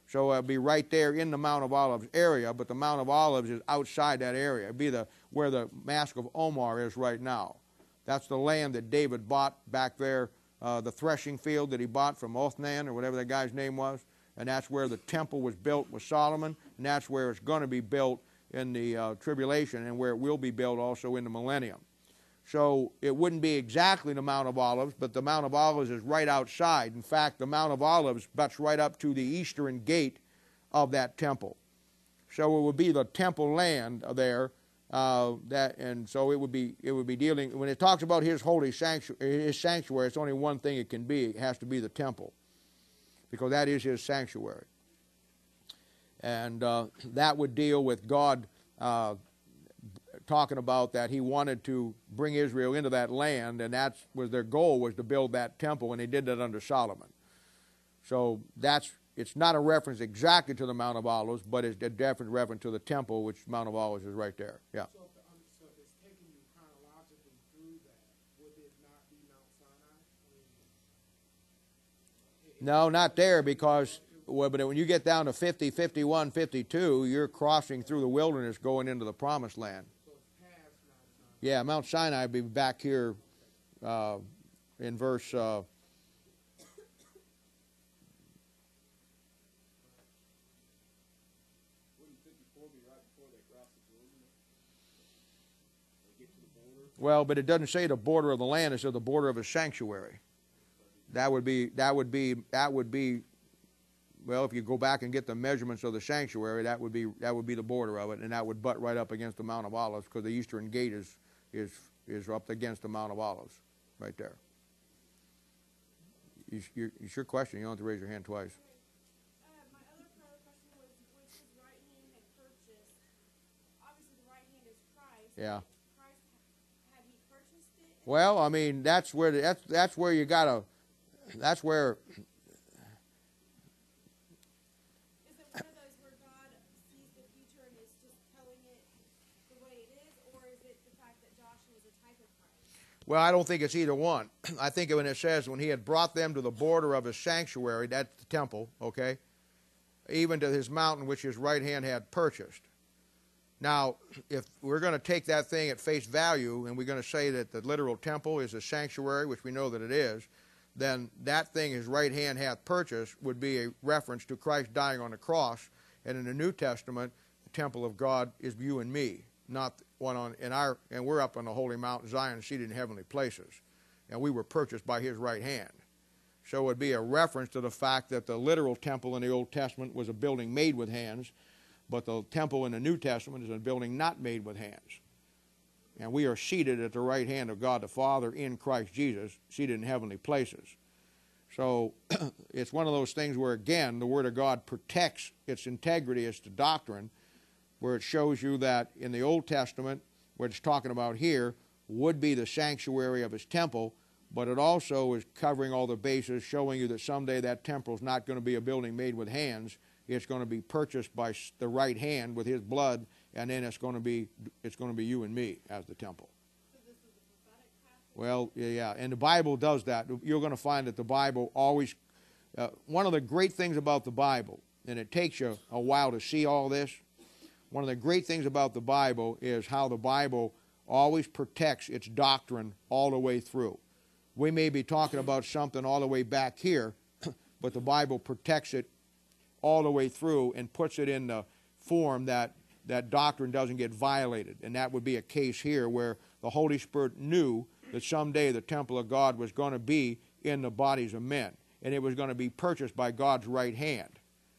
[SPEAKER 1] So it'll be right there in the Mount of Olives area, but the Mount of Olives is outside that area. It'll be the, where the Mask of Omar is right now. That's the land that David bought back there, uh, the threshing field that he bought from Othnan, or whatever that guy's name was. And that's where the temple was built with Solomon, and that's where it's going to be built in the uh, tribulation, and where it will be built also in the millennium. So it wouldn't be exactly the Mount of Olives, but the Mount of Olives is right outside. In fact, the Mount of Olives butts right up to the eastern gate of that temple. So it would be the temple land there, uh, that, and so it would be it would be dealing, when it talks about his holy sanctuary, his sanctuary, it's only one thing it can be. It has to be the temple, because that is his sanctuary. And uh, that would deal with God uh, talking about that he wanted to bring Israel into that land, and that was their goal, was to build that temple, and they did that under Solomon. So that's, it's not a reference exactly to the Mount of Olives, but it's a definite reference to the temple, which Mount of Olives is right there. Yeah.
[SPEAKER 3] So if, the, um, so if it's taking you chronologically through that, would it not be Mount Sinai? I mean,
[SPEAKER 1] No, not there, because well, but when you get down to fifty, fifty-one, fifty-two, you're crossing through the wilderness going into the promised land.
[SPEAKER 3] so it's past Mount Sinai.
[SPEAKER 1] Yeah, Mount Sinai would be back here uh, in verse uh,
[SPEAKER 4] Wouldn't fifty-four be right before they cross the Jordan? They get to the border?
[SPEAKER 1] well, but it doesn't say the border of the land, it says the border of his sanctuary. That would be that would be that would be well, if you go back and get the measurements of the sanctuary, that would be that would be the border of it, and that would butt right up against the Mount of Olives, because the eastern gate is is is up against the Mount of Olives, right there. You, you, it's your question. You don't have to raise your hand twice.
[SPEAKER 2] Uh, my other further question was, was his right hand had purchased, obviously the right hand is Christ.
[SPEAKER 1] Yeah.
[SPEAKER 2] Christ, had he purchased it?
[SPEAKER 1] Well, I mean, that's where the, that's that's where you gotta. That's where.
[SPEAKER 2] Is it one of those where God sees the future and is just telling it the way it is, or is it the fact that Joshua is a type of Christ?
[SPEAKER 1] Well, I don't think it's either one. I think when it says when he had brought them to the border of his sanctuary, that's the temple, okay, even to his mountain which his right hand had purchased. Now, if we're going to take that thing at face value and we're going to say that the literal temple is a sanctuary, which we know that it is, then that thing his right hand hath purchased would be a reference to Christ dying on the cross. And in the New Testament, the temple of God is you and me, not one on in our, and we're up on the holy Mount Zion, seated in heavenly places, and we were purchased by his right hand. So it would be a reference to the fact that the literal temple in the Old Testament was a building made with hands, but the temple in the New Testament is a building not made with hands. And we are seated at the right hand of God the Father in Christ Jesus, seated in heavenly places. So it's one of those things where, again, the Word of God protects its integrity as to doctrine, where it shows you that in the Old Testament, what it's talking about here, would be the sanctuary of his temple, but it also is covering all the bases, showing you that someday that temple is not going to be a building made with hands. It's going to be purchased by the right hand with his blood, and then it's going to be it's going to be you and me as the temple.
[SPEAKER 2] So this is a prophetic passage?
[SPEAKER 1] Well, yeah, yeah, and the Bible does that. You're going to find that the Bible always, uh, one of the great things about the Bible, and it takes you a while to see all this, one of the great things about the Bible is how the Bible always protects its doctrine all the way through. We may be talking about something all the way back here, but the Bible protects it all the way through and puts it in the form that that doctrine doesn't get violated. And that would be a case here where the Holy Spirit knew that someday the temple of God was going to be in the bodies of men, and it was going to be purchased by God's right hand.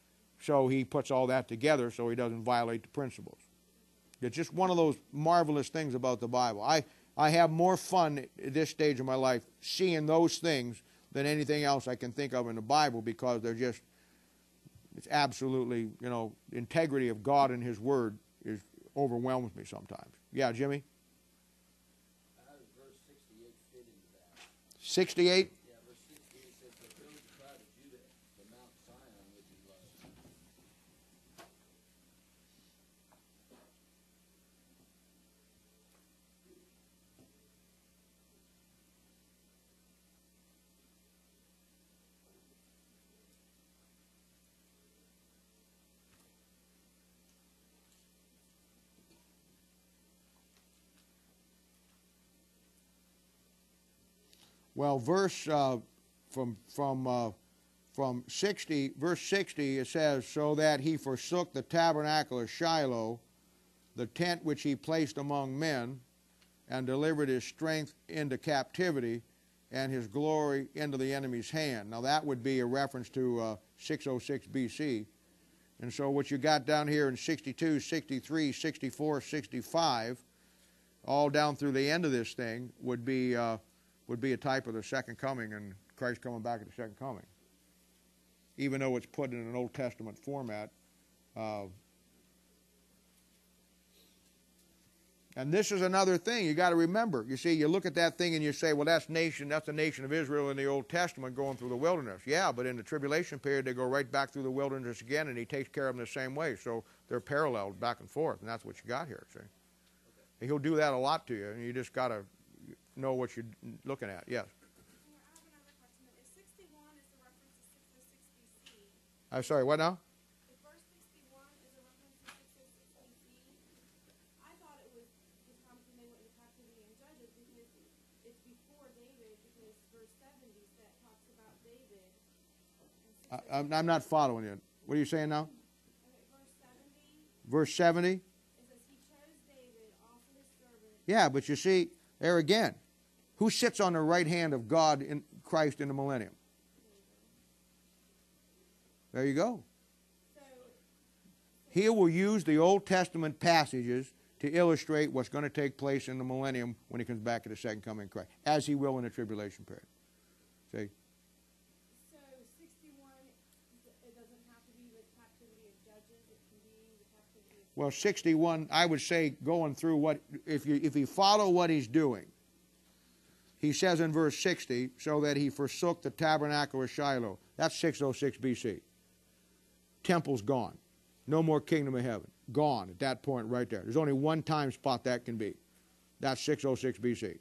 [SPEAKER 1] So he puts all that together so he doesn't violate the principles. It's just one of those marvelous things about the Bible. I, I have more fun at this stage of my life seeing those things than anything else I can think of in the Bible, because they're just, it's absolutely, you know, the integrity of God and his word is overwhelms me sometimes. Yeah, Jimmy?
[SPEAKER 6] How does verse sixty-eight fit into that?
[SPEAKER 1] sixty-eight?
[SPEAKER 6] Yeah, verse sixty-eight says, the village tribe of Judah, the Mount Zion, which is blessed.
[SPEAKER 1] Well, verse uh, from from uh, from sixty, verse sixty, it says, "So that he forsook the tabernacle of Shiloh, the tent which he placed among men, and delivered his strength into captivity, and his glory into the enemy's hand." Now that would be a reference to uh, six oh six B C. And so what you got down here in sixty-two, sixty-three, sixty-four, sixty-five, all down through the end of this thing would be uh, would be a type of the second coming and Christ coming back at the second coming. Even though it's put in an Old Testament format. Uh, and this is another thing you got to remember. You see, you look at that thing and you say, well, that's nation, that's the nation of Israel in the Old Testament going through the wilderness. Yeah, but in the tribulation period, they go right back through the wilderness again, and he takes care of them the same way. So they're paralleled back and forth, and that's what you got here. See? Okay. He'll do that a lot to you, and you just got to know what you're looking at. Yes?
[SPEAKER 2] I have another question. If sixty-one is the reference to six oh six B C,
[SPEAKER 1] I'm sorry, what now?
[SPEAKER 2] if verse sixty-one is a reference to six oh six B C, I thought it was the time when they went into captivity in Judges, because it's before David, because verse seventy that talks about David.
[SPEAKER 1] I, I'm, I'm not following you. What are you saying now?
[SPEAKER 2] Okay, verse seventy,
[SPEAKER 1] Verse seventy?
[SPEAKER 2] it says, he chose David, also his servant.
[SPEAKER 1] Yeah, but you see, there again, who sits on the right hand of God in Christ in the millennium? There you go.
[SPEAKER 2] So,
[SPEAKER 1] He will use the Old Testament passages to illustrate what's going to take place in the millennium when he comes back at the second coming of Christ, as he will in the tribulation period. See?
[SPEAKER 2] so sixty-one, it doesn't have to be the captivity of Judges, it can be the captivity of...
[SPEAKER 1] Well, sixty-one, I would say, going through what, if you if you follow what he's doing, he says in verse sixty, so that he forsook the tabernacle of Shiloh. That's six oh six B C. Temple's gone. No more kingdom of heaven. Gone at that point right there. There's only one time spot that can be. That's six oh six B C.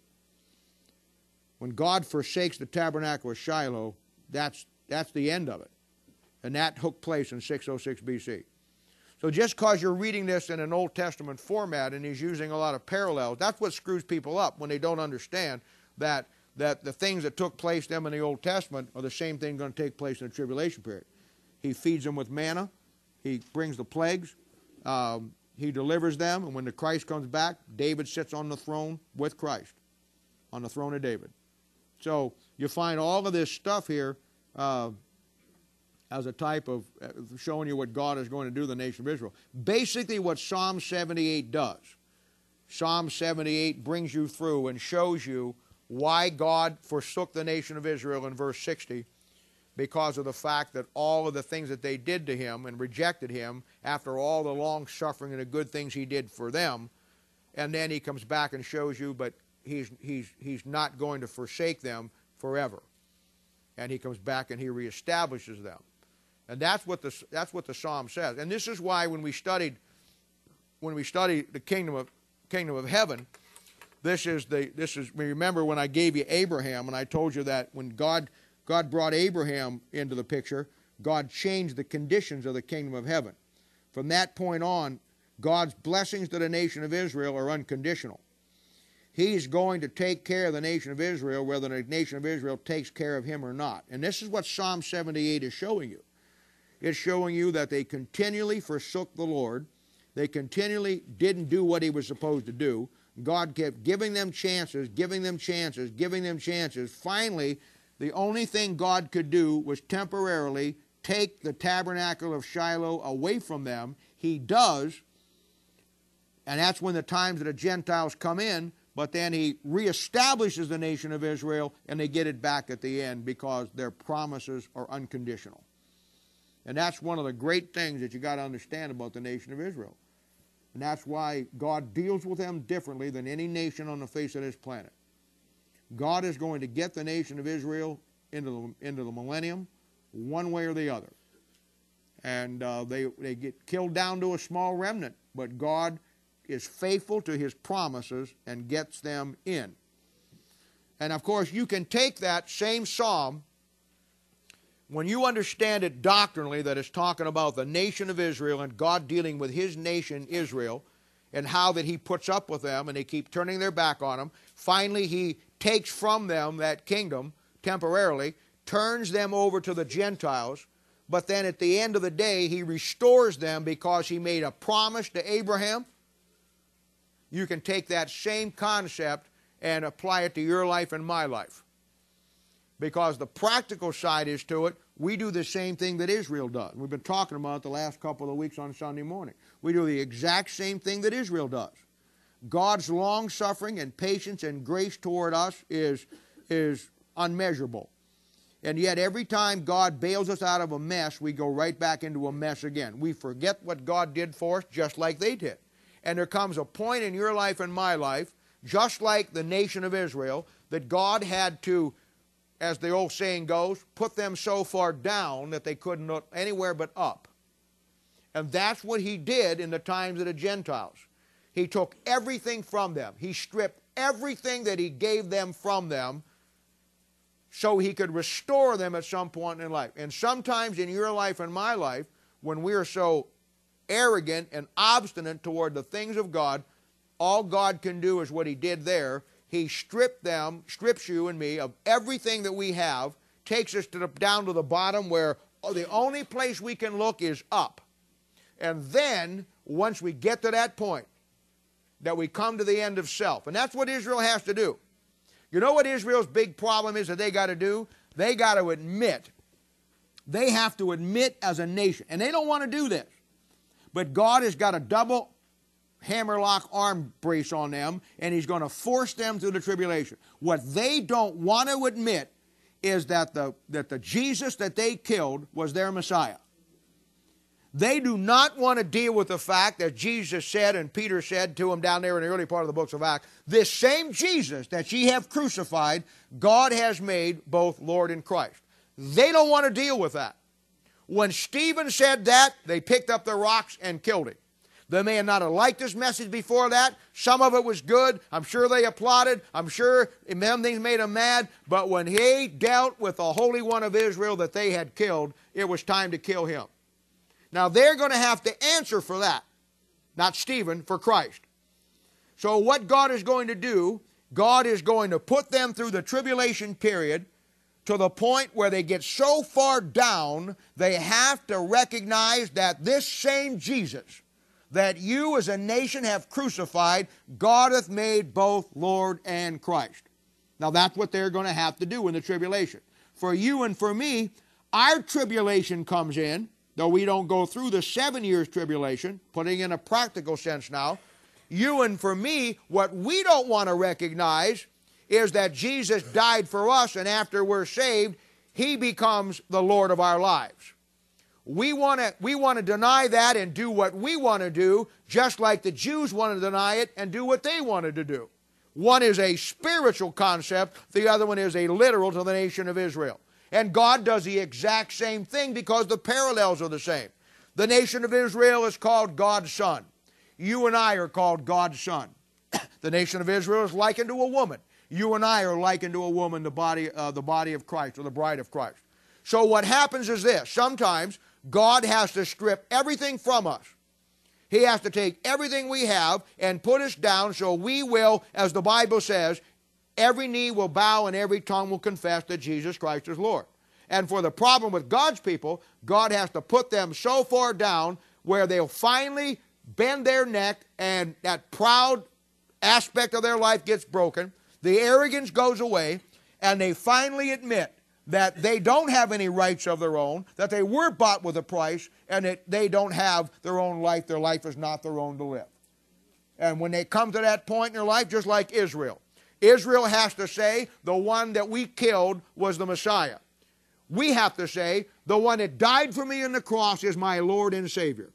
[SPEAKER 1] When God forsakes the tabernacle of Shiloh, that's, that's the end of it. And that took place in six oh six B C. So just because you're reading this in an Old Testament format and he's using a lot of parallels, that's what screws people up when they don't understand that, that the things that took place them in the Old Testament are the same thing going to take place in the tribulation period. He feeds them with manna. He brings the plagues. Um, he delivers them. And when the Christ comes back, David sits on the throne with Christ, on the throne of David. So you find all of this stuff here uh, as a type of uh, showing you what God is going to do to the nation of Israel. Basically what Psalm seventy-eight does. Psalm seventy-eight brings you through and shows you why God forsook the nation of Israel in verse sixty, because of the fact that all of the things that they did to him and rejected him after all the long suffering and the good things he did for them. And then he comes back and shows you, but he's, he's, he's not going to forsake them forever. And he comes back and he reestablishes them. And that's what the, that's what the Psalm says. And this is why when we studied, when we studied the kingdom of, kingdom of heaven, this is the, this is, remember when I gave you Abraham and I told you that when God God brought Abraham into the picture, God changed the conditions of the kingdom of heaven. From that point on, God's blessings to the nation of Israel are unconditional. He's going to take care of the nation of Israel whether the nation of Israel takes care of him or not. And this is what Psalm seventy-eight is showing you. It's showing you that they continually forsook the Lord. They continually didn't do what he was supposed to do. God kept giving them chances, giving them chances, giving them chances. Finally, the only thing God could do was temporarily take the tabernacle of Shiloh away from them. He does, and that's when the times of the Gentiles come in, but then he reestablishes the nation of Israel, and they get it back at the end because their promises are unconditional. And that's one of the great things that you got to understand about the nation of Israel. And that's why God deals with them differently than any nation on the face of this planet. God is going to get the nation of Israel into the, into the millennium one way or the other. And uh, they, they get killed down to a small remnant, but God is faithful to his promises and gets them in. And of course, you can take that same psalm, when you understand it doctrinally, that it's talking about the nation of Israel and God dealing with his nation, Israel, and how that he puts up with them and they keep turning their back on him. Finally, he takes from them that kingdom temporarily, turns them over to the Gentiles, but then at the end of the day, he restores them because he made a promise to Abraham. You can take that same concept and apply it to your life and my life. Because the practical side is to it, we do the same thing that Israel does. We've been talking about it the last couple of weeks on Sunday morning. We do the exact same thing that Israel does. God's long-suffering and patience and grace toward us is, is unmeasurable. And yet every time God bails us out of a mess, we go right back into a mess again. We forget what God did for us just like they did. And there comes a point in your life and my life, just like the nation of Israel, that God had to, as the old saying goes, put them so far down that they couldn't look anywhere but up. And that's what he did in the times of the Gentiles. He took everything from them. He stripped everything that he gave them from them so he could restore them at some point in life. And sometimes in your life and my life, when we are so arrogant and obstinate toward the things of God, all God can do is what he did there. He stripped them, strips you and me of everything that we have, takes us to the, down to the bottom where the only place we can look is up. And then, once we get to that point, that we come to the end of self. And that's what Israel has to do. You know what Israel's big problem is that they got to do? They got to admit. They have to admit as a nation. And they don't want to do this. But God has got a double hammerlock arm brace on them, and he's going to force them through the tribulation. What they don't want to admit is that the, that the Jesus that they killed was their Messiah. They do not want to deal with the fact that Jesus said, and Peter said to him down there in the early part of the books of Acts, this same Jesus that ye have crucified, God has made both Lord and Christ. They don't want to deal with that. When Stephen said that, they picked up their rocks and killed him. They may have not have liked this message before that. Some of it was good. I'm sure they applauded. I'm sure some things made them mad. But when he dealt with the Holy One of Israel that they had killed, it was time to kill him. Now they're going to have to answer for that. Not Stephen, for Christ. So what God is going to do, God is going to put them through the tribulation period to the point where they get so far down, they have to recognize that this same Jesus that you as a nation have crucified, God hath made both Lord and Christ. Now that's what they're going to have to do in the tribulation. For you and for me, our tribulation comes in, though we don't go through the seven years tribulation, putting in a practical sense now. You and for me, what we don't want to recognize is that Jesus died for us, and after we're saved, he becomes the Lord of our lives. We want to we want to deny that and do what we want to do, just like the Jews wanted to deny it and do what they wanted to do. One is a spiritual concept, the other one is a literal to the nation of Israel. And God does the exact same thing because the parallels are the same. The nation of Israel is called God's son. You and I are called God's son. The nation of Israel is likened to a woman. You and I are likened to a woman, the body, uh, the body of Christ, or the bride of Christ. So what happens is this. Sometimes God has to strip everything from us. He has to take everything we have and put us down so we will, as the Bible says, every knee will bow and every tongue will confess that Jesus Christ is Lord. And for the problem with God's people, God has to put them so far down where they'll finally bend their neck and that proud aspect of their life gets broken. The arrogance goes away, and they finally admit that they don't have any rights of their own, that they were bought with a price, and that they don't have their own life. Their life is not their own to live. And when they come to that point in their life, just like Israel, Israel has to say, the one that we killed was the Messiah. We have to say, the one that died for me on the cross is my Lord and Savior.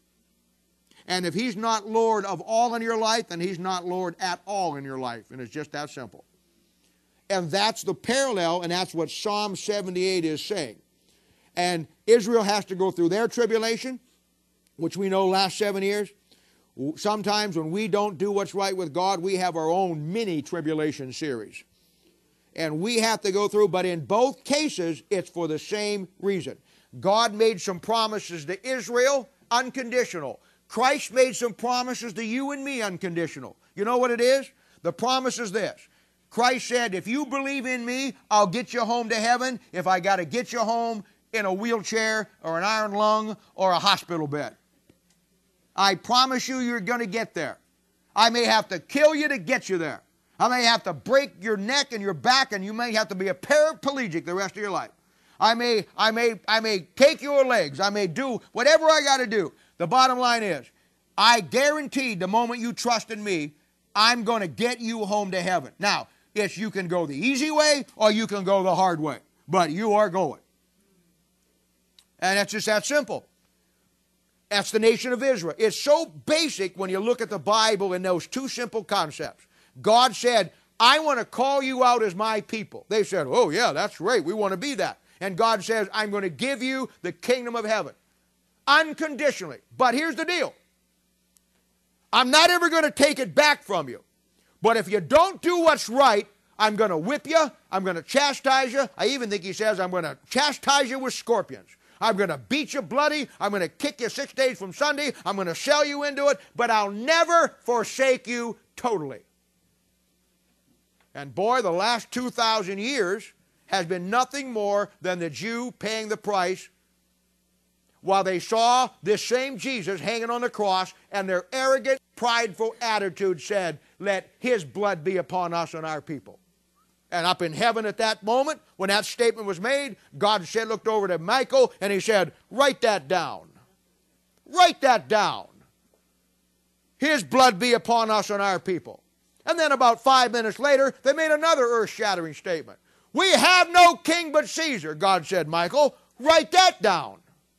[SPEAKER 1] And if he's not Lord of all in your life, then he's not Lord at all in your life. And it's just that simple. And that's the parallel, and that's what Psalm seventy-eight is saying. And Israel has to go through their tribulation, which we know lasts seven years. Sometimes when we don't do what's right with God, we have our own mini tribulation series. And we have to go through, but in both cases, it's for the same reason. God made some promises to Israel, unconditional. Christ made some promises to you and me, unconditional. You know what it is? The promise is this. Christ said, if you believe in me, I'll get you home to heaven if I got to get you home in a wheelchair or an iron lung or a hospital bed. I promise you, you're going to get there. I may have to kill you to get you there. I may have to break your neck and your back, and you may have to be a paraplegic the rest of your life. I may, I may, I may take your legs. I may do whatever I got to do. The bottom line is, I guaranteed the moment you trust in me, I'm going to get you home to heaven. Now, it's you can go the easy way or you can go the hard way, but you are going. And it's just that simple. That's the nation of Israel. It's so basic when you look at the Bible in those two simple concepts. God said, I want to call you out as my people. They said, oh yeah, that's great. We want to be that. And God says, I'm going to give you the kingdom of heaven. Unconditionally. But here's the deal. I'm not ever going to take it back from you. But if you don't do what's right, I'm going to whip you. I'm going to chastise you. I even think he says, I'm going to chastise you with scorpions. I'm going to beat you bloody. I'm going to kick you six days from Sunday. I'm going to sell you into it. But I'll never forsake you totally. And boy, the last two thousand years has been nothing more than the Jew paying the price while they saw this same Jesus hanging on the cross, and their arrogant, prideful attitude said, let his blood be upon us and our people. And up in heaven at that moment, when that statement was made, God said, looked over to Michael, and he said, write that down. Write that down. His blood be upon us and our people. And then about five minutes later, they made another earth-shattering statement. We have no king but Caesar, God said, Michael. Write that down.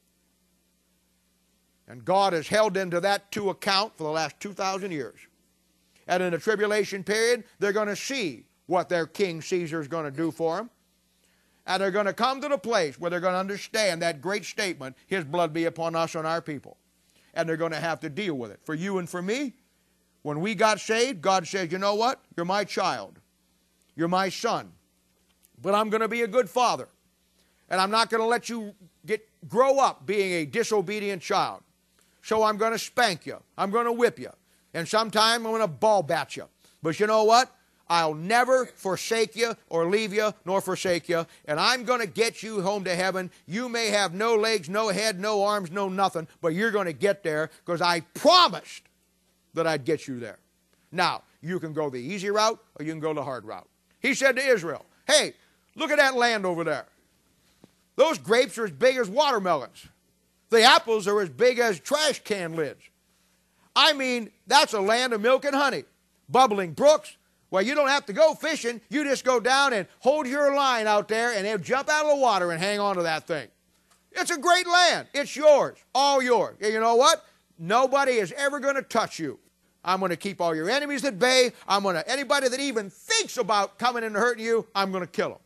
[SPEAKER 1] And God has held them to that to account for the last two thousand years. And in the tribulation period, they're going to see what their king Caesar is going to do for them. And they're going to come to the place where they're going to understand that great statement, his blood be upon us and our people. And they're going to have to deal with it. For you and for me, when we got saved, God said, you know what? You're my child. You're my son. But I'm going to be a good father. And I'm not going to let you get grow up being a disobedient child. So I'm going to spank you. I'm going to whip you. And sometime I'm going to ball bat you. But you know what? I'll never forsake you or leave you nor forsake you. And I'm going to get you home to heaven. You may have no legs, no head, no arms, no nothing. But you're going to get there because I promised that I'd get you there. Now, you can go the easy route or you can go the hard route. He said to Israel, hey, look at that land over there. Those grapes are as big as watermelons. The apples are as big as trash can lids. I mean, that's a land of milk and honey. Bubbling brooks. Well, you don't have to go fishing. You just go down and hold your line out there and they'll jump out of the water and hang on to that thing. It's a great land. It's yours. All yours. And you know what? Nobody is ever going to touch you. I'm going to keep all your enemies at bay. I'm going to, anybody that even thinks about coming and hurting you, I'm going to kill them.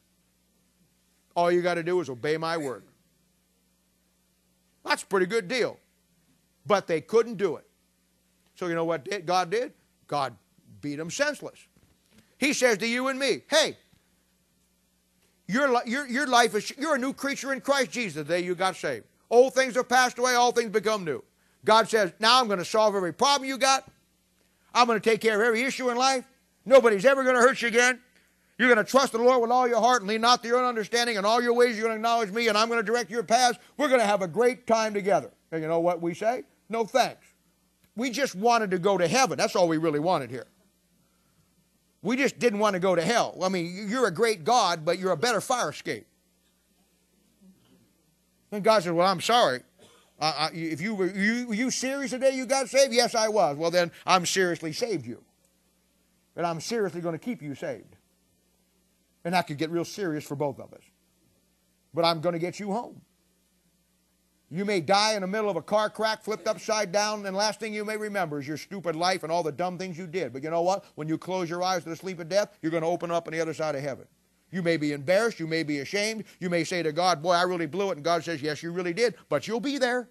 [SPEAKER 1] All you got to do is obey my word. That's a pretty good deal. But they couldn't do it. So you know what God did? God beat them senseless. He says to you and me, hey, your, your, your life is, you're a new creature in Christ Jesus the day you got saved. Old things are passed away, all things become new. God says, now I'm going to solve every problem you got. I'm going to take care of every issue in life. Nobody's ever going to hurt you again. You're going to trust the Lord with all your heart and lean not to your own understanding. In all your ways you're going to acknowledge me, and I'm going to direct your paths. We're going to have a great time together. And you know what we say? No thanks. We just wanted to go to heaven. That's all we really wanted here. We just didn't want to go to hell. I mean, you're a great God, but you're a better fire escape. And God said, well, I'm sorry. Uh, uh, if you were you, were you serious the day you got saved? Yes, I was. Well, then I'm seriously saved you. And I'm seriously going to keep you saved. And that could get real serious for both of us. But I'm going to get you home. You may die in the middle of a car crack, flipped upside down, and last thing you may remember is your stupid life and all the dumb things you did. But you know what? When you close your eyes to the sleep of death, you're going to open up on the other side of heaven. You may be embarrassed. You may be ashamed. You may say to God, boy, I really blew it. And God says, yes, you really did. But you'll be there.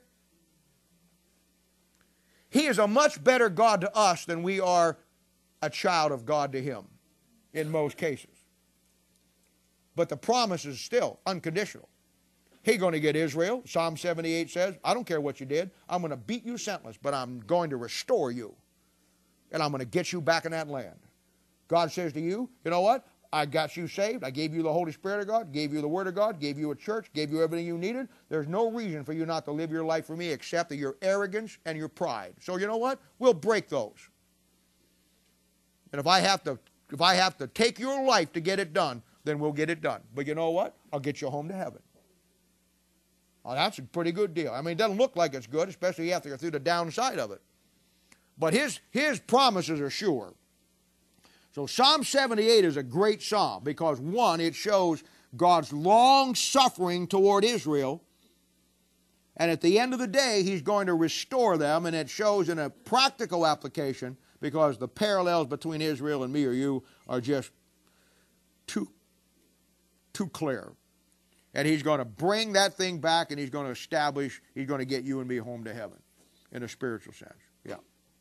[SPEAKER 1] He is a much better God to us than we are a child of God to him in most cases. But the promise is still unconditional. He's going to get Israel. Psalm seventy-eight says, I don't care what you did. I'm going to beat you senseless, but I'm going to restore you. And I'm going to get you back in that land. God says to you, you know what? I got you saved. I gave you the Holy Spirit of God, gave you the Word of God, gave you a church, gave you everything you needed. There's no reason for you not to live your life for me except that your arrogance and your pride. So you know what? We'll break those. And if I have to, if I have to take your life to get it done, then we'll get it done. But you know what? I'll get you home to heaven. Well, that's a pretty good deal. I mean, it doesn't look like it's good, especially after you're through the downside of it. But his, his promises are sure. So Psalm seventy-eight is a great psalm because, one, it shows God's long suffering toward Israel. And at the end of the day, he's going to restore them. And it shows in a practical application because the parallels between Israel and me or you are just too, too clear. And he's going to bring that thing back and he's going to establish, he's going to get you and me home to heaven in a spiritual sense. Yeah.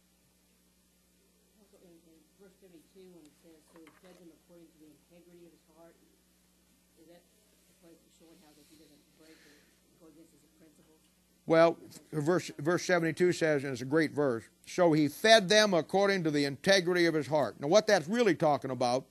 [SPEAKER 7] Also in, in verse seventy-two, when it says, so he fed them according to the integrity of his heart, is that a place of showing how that he doesn't break or go against his principles?
[SPEAKER 1] Well, verse, verse seventy-two says, and it's a great verse, so he fed them according to the integrity of his heart. Now what that's really talking about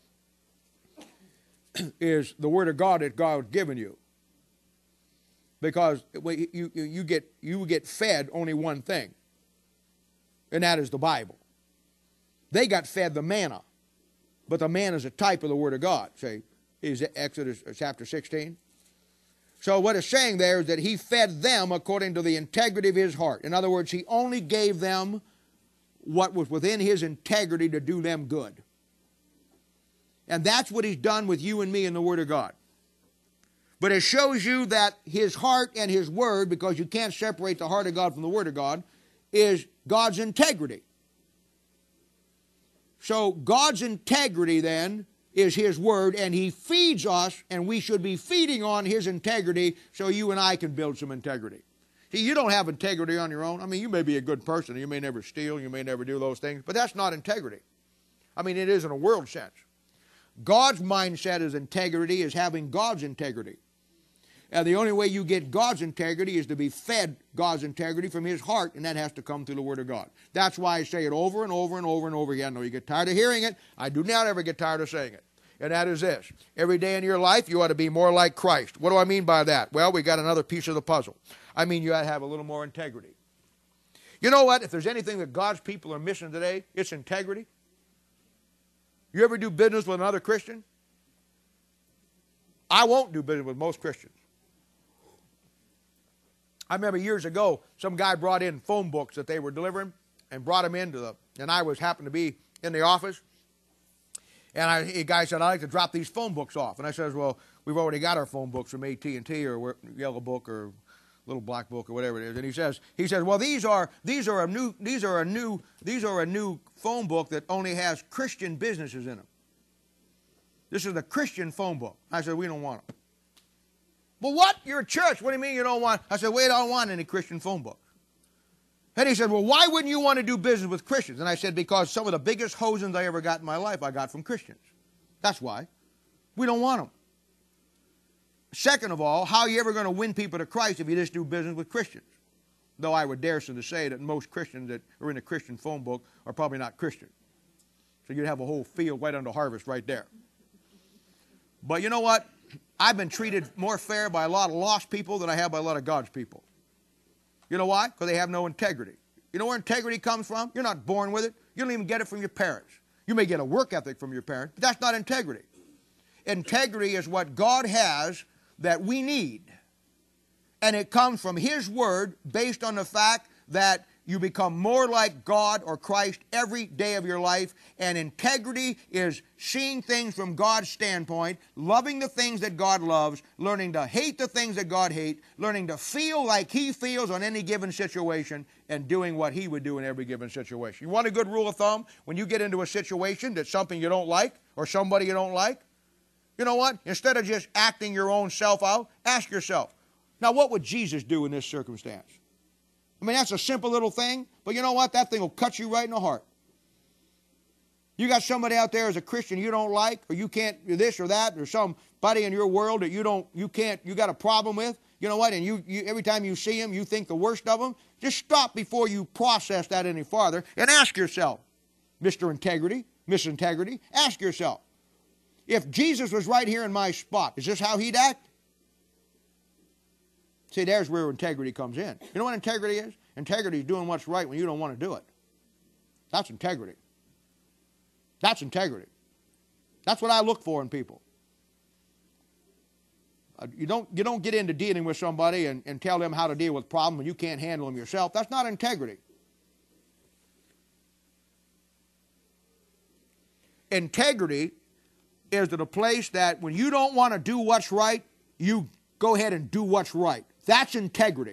[SPEAKER 1] is the Word of God that God has given you. Because you, you, you, get, you get fed only one thing, and that is the Bible. They got fed the manna, but the manna is a type of the Word of God. Say, is Exodus chapter sixteen? So what it's saying there is that he fed them according to the integrity of his heart. In other words, he only gave them what was within his integrity to do them good. And that's what he's done with you and me in the Word of God. But it shows you that his heart and his word, because you can't separate the heart of God from the Word of God, is God's integrity. So God's integrity then is his word, and he feeds us, and we should be feeding on his integrity so you and I can build some integrity. See, you don't have integrity on your own. I mean, you may be a good person. You may never steal. You may never do those things. But that's not integrity. I mean, it is in a world sense. God's mindset is integrity, is having God's integrity. And the only way you get God's integrity is to be fed God's integrity from his heart, and that has to come through the Word of God. That's why I say it over and over and over and over again. I know you get tired of hearing it. I do not ever get tired of saying it. And that is this. Every day in your life, you ought to be more like Christ. What do I mean by that? Well, we got another piece of the puzzle. I mean you ought to have a little more integrity. You know what? If there's anything that God's people are missing today, it's integrity. You ever do business with another Christian? I won't do business with most Christians. I remember years ago, some guy brought in phone books that they were delivering and brought them into the, and I was happened to be in the office. And I, the guy said, I'd like to drop these phone books off. And I says, well, we've already got our phone books from A T and T or Yellow Book or Little Black Book or whatever it is. And he says, he says, well, these are these are a new these are a new these are a new phone book that only has Christian businesses in them. This is the Christian phone book. I said, we don't want them. Well, what? You're a church. What do you mean you don't want? I said, we don't want any Christian phone books. And he said, well, why wouldn't you want to do business with Christians? And I said, because some of the biggest hosings I ever got in my life, I got from Christians. That's why. We don't want them. Second of all, how are you ever going to win people to Christ if you just do business with Christians? Though I would dare to say that most Christians that are in the Christian phone book are probably not Christian. So you'd have a whole field right under harvest right there. But you know what? I've been treated more fair by a lot of lost people than I have by a lot of God's people. You know why? Because they have no integrity. You know where integrity comes from? You're not born with it. You don't even get it from your parents. You may get a work ethic from your parents, but that's not integrity. Integrity is what God has that we need. And it comes from his word based on the fact that you become more like God or Christ every day of your life. And integrity is seeing things from God's standpoint, loving the things that God loves, learning to hate the things that God hates, learning to feel like he feels on any given situation, and doing what he would do in every given situation. You want a good rule of thumb? When you get into a situation that's something you don't like or somebody you don't like, you know what? Instead of just acting your own self out, ask yourself, now what would Jesus do in this circumstance? I mean, that's a simple little thing, but you know what? That thing will cut you right in the heart. You got somebody out there as a Christian you don't like, or you can't do this or that, or somebody in your world that you don't, you can't, you got a problem with. You know what? And you, you every time you see them, you think the worst of them. Just stop before you process that any farther and ask yourself, Mister Integrity, Missus Integrity? Ask yourself. If Jesus was right here in my spot, is this how he'd act? See, there's where integrity comes in. You know what integrity is? Integrity is doing what's right when you don't want to do it. That's integrity. That's integrity. That's what I look for in people. Uh, you don't, you don't get into dealing with somebody and, and tell them how to deal with problems when you can't handle them yourself. That's not integrity. Integrity is at a place that when you don't want to do what's right, you go ahead and do what's right. That's integrity.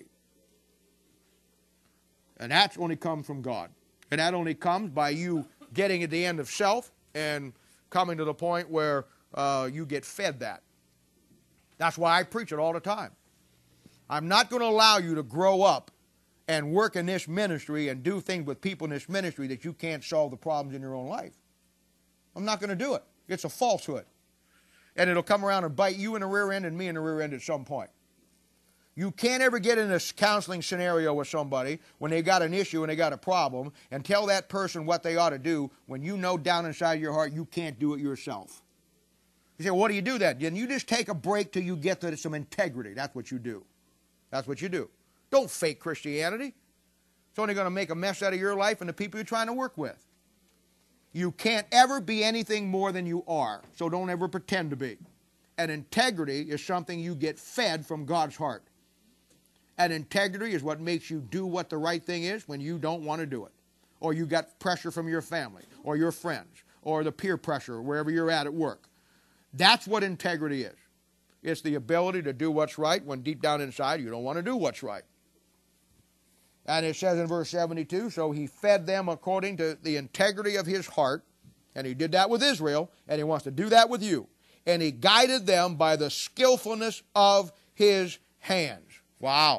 [SPEAKER 1] And that's only comes from God. And that only comes by you getting at the end of self and coming to the point where uh, you get fed that. That's why I preach it all the time. I'm not going to allow you to grow up and work in this ministry and do things with people in this ministry that you can't solve the problems in your own life. I'm not going to do it. It's a falsehood. And it'll come around and bite you in the rear end and me in the rear end at some point. You can't ever get in a counseling scenario with somebody when they got an issue and they got a problem and tell that person what they ought to do when you know down inside your heart you can't do it yourself. You say, well, what do you do then? Then you just take a break till you get to some integrity. That's what you do. That's what you do. Don't fake Christianity. It's only going to make a mess out of your life and the people you're trying to work with. You can't ever be anything more than you are, so don't ever pretend to be. And integrity is something you get fed from God's heart. And integrity is what makes you do what the right thing is when you don't want to do it. Or you got pressure from your family, or your friends, or the peer pressure, wherever you're at at work. That's what integrity is. It's the ability to do what's right when deep down inside you don't want to do what's right. And it says in verse seventy-two, so he fed them according to the integrity of his heart. And he did that with Israel, and he wants to do that with you. And he guided them by the skillfulness of his hands. Wow.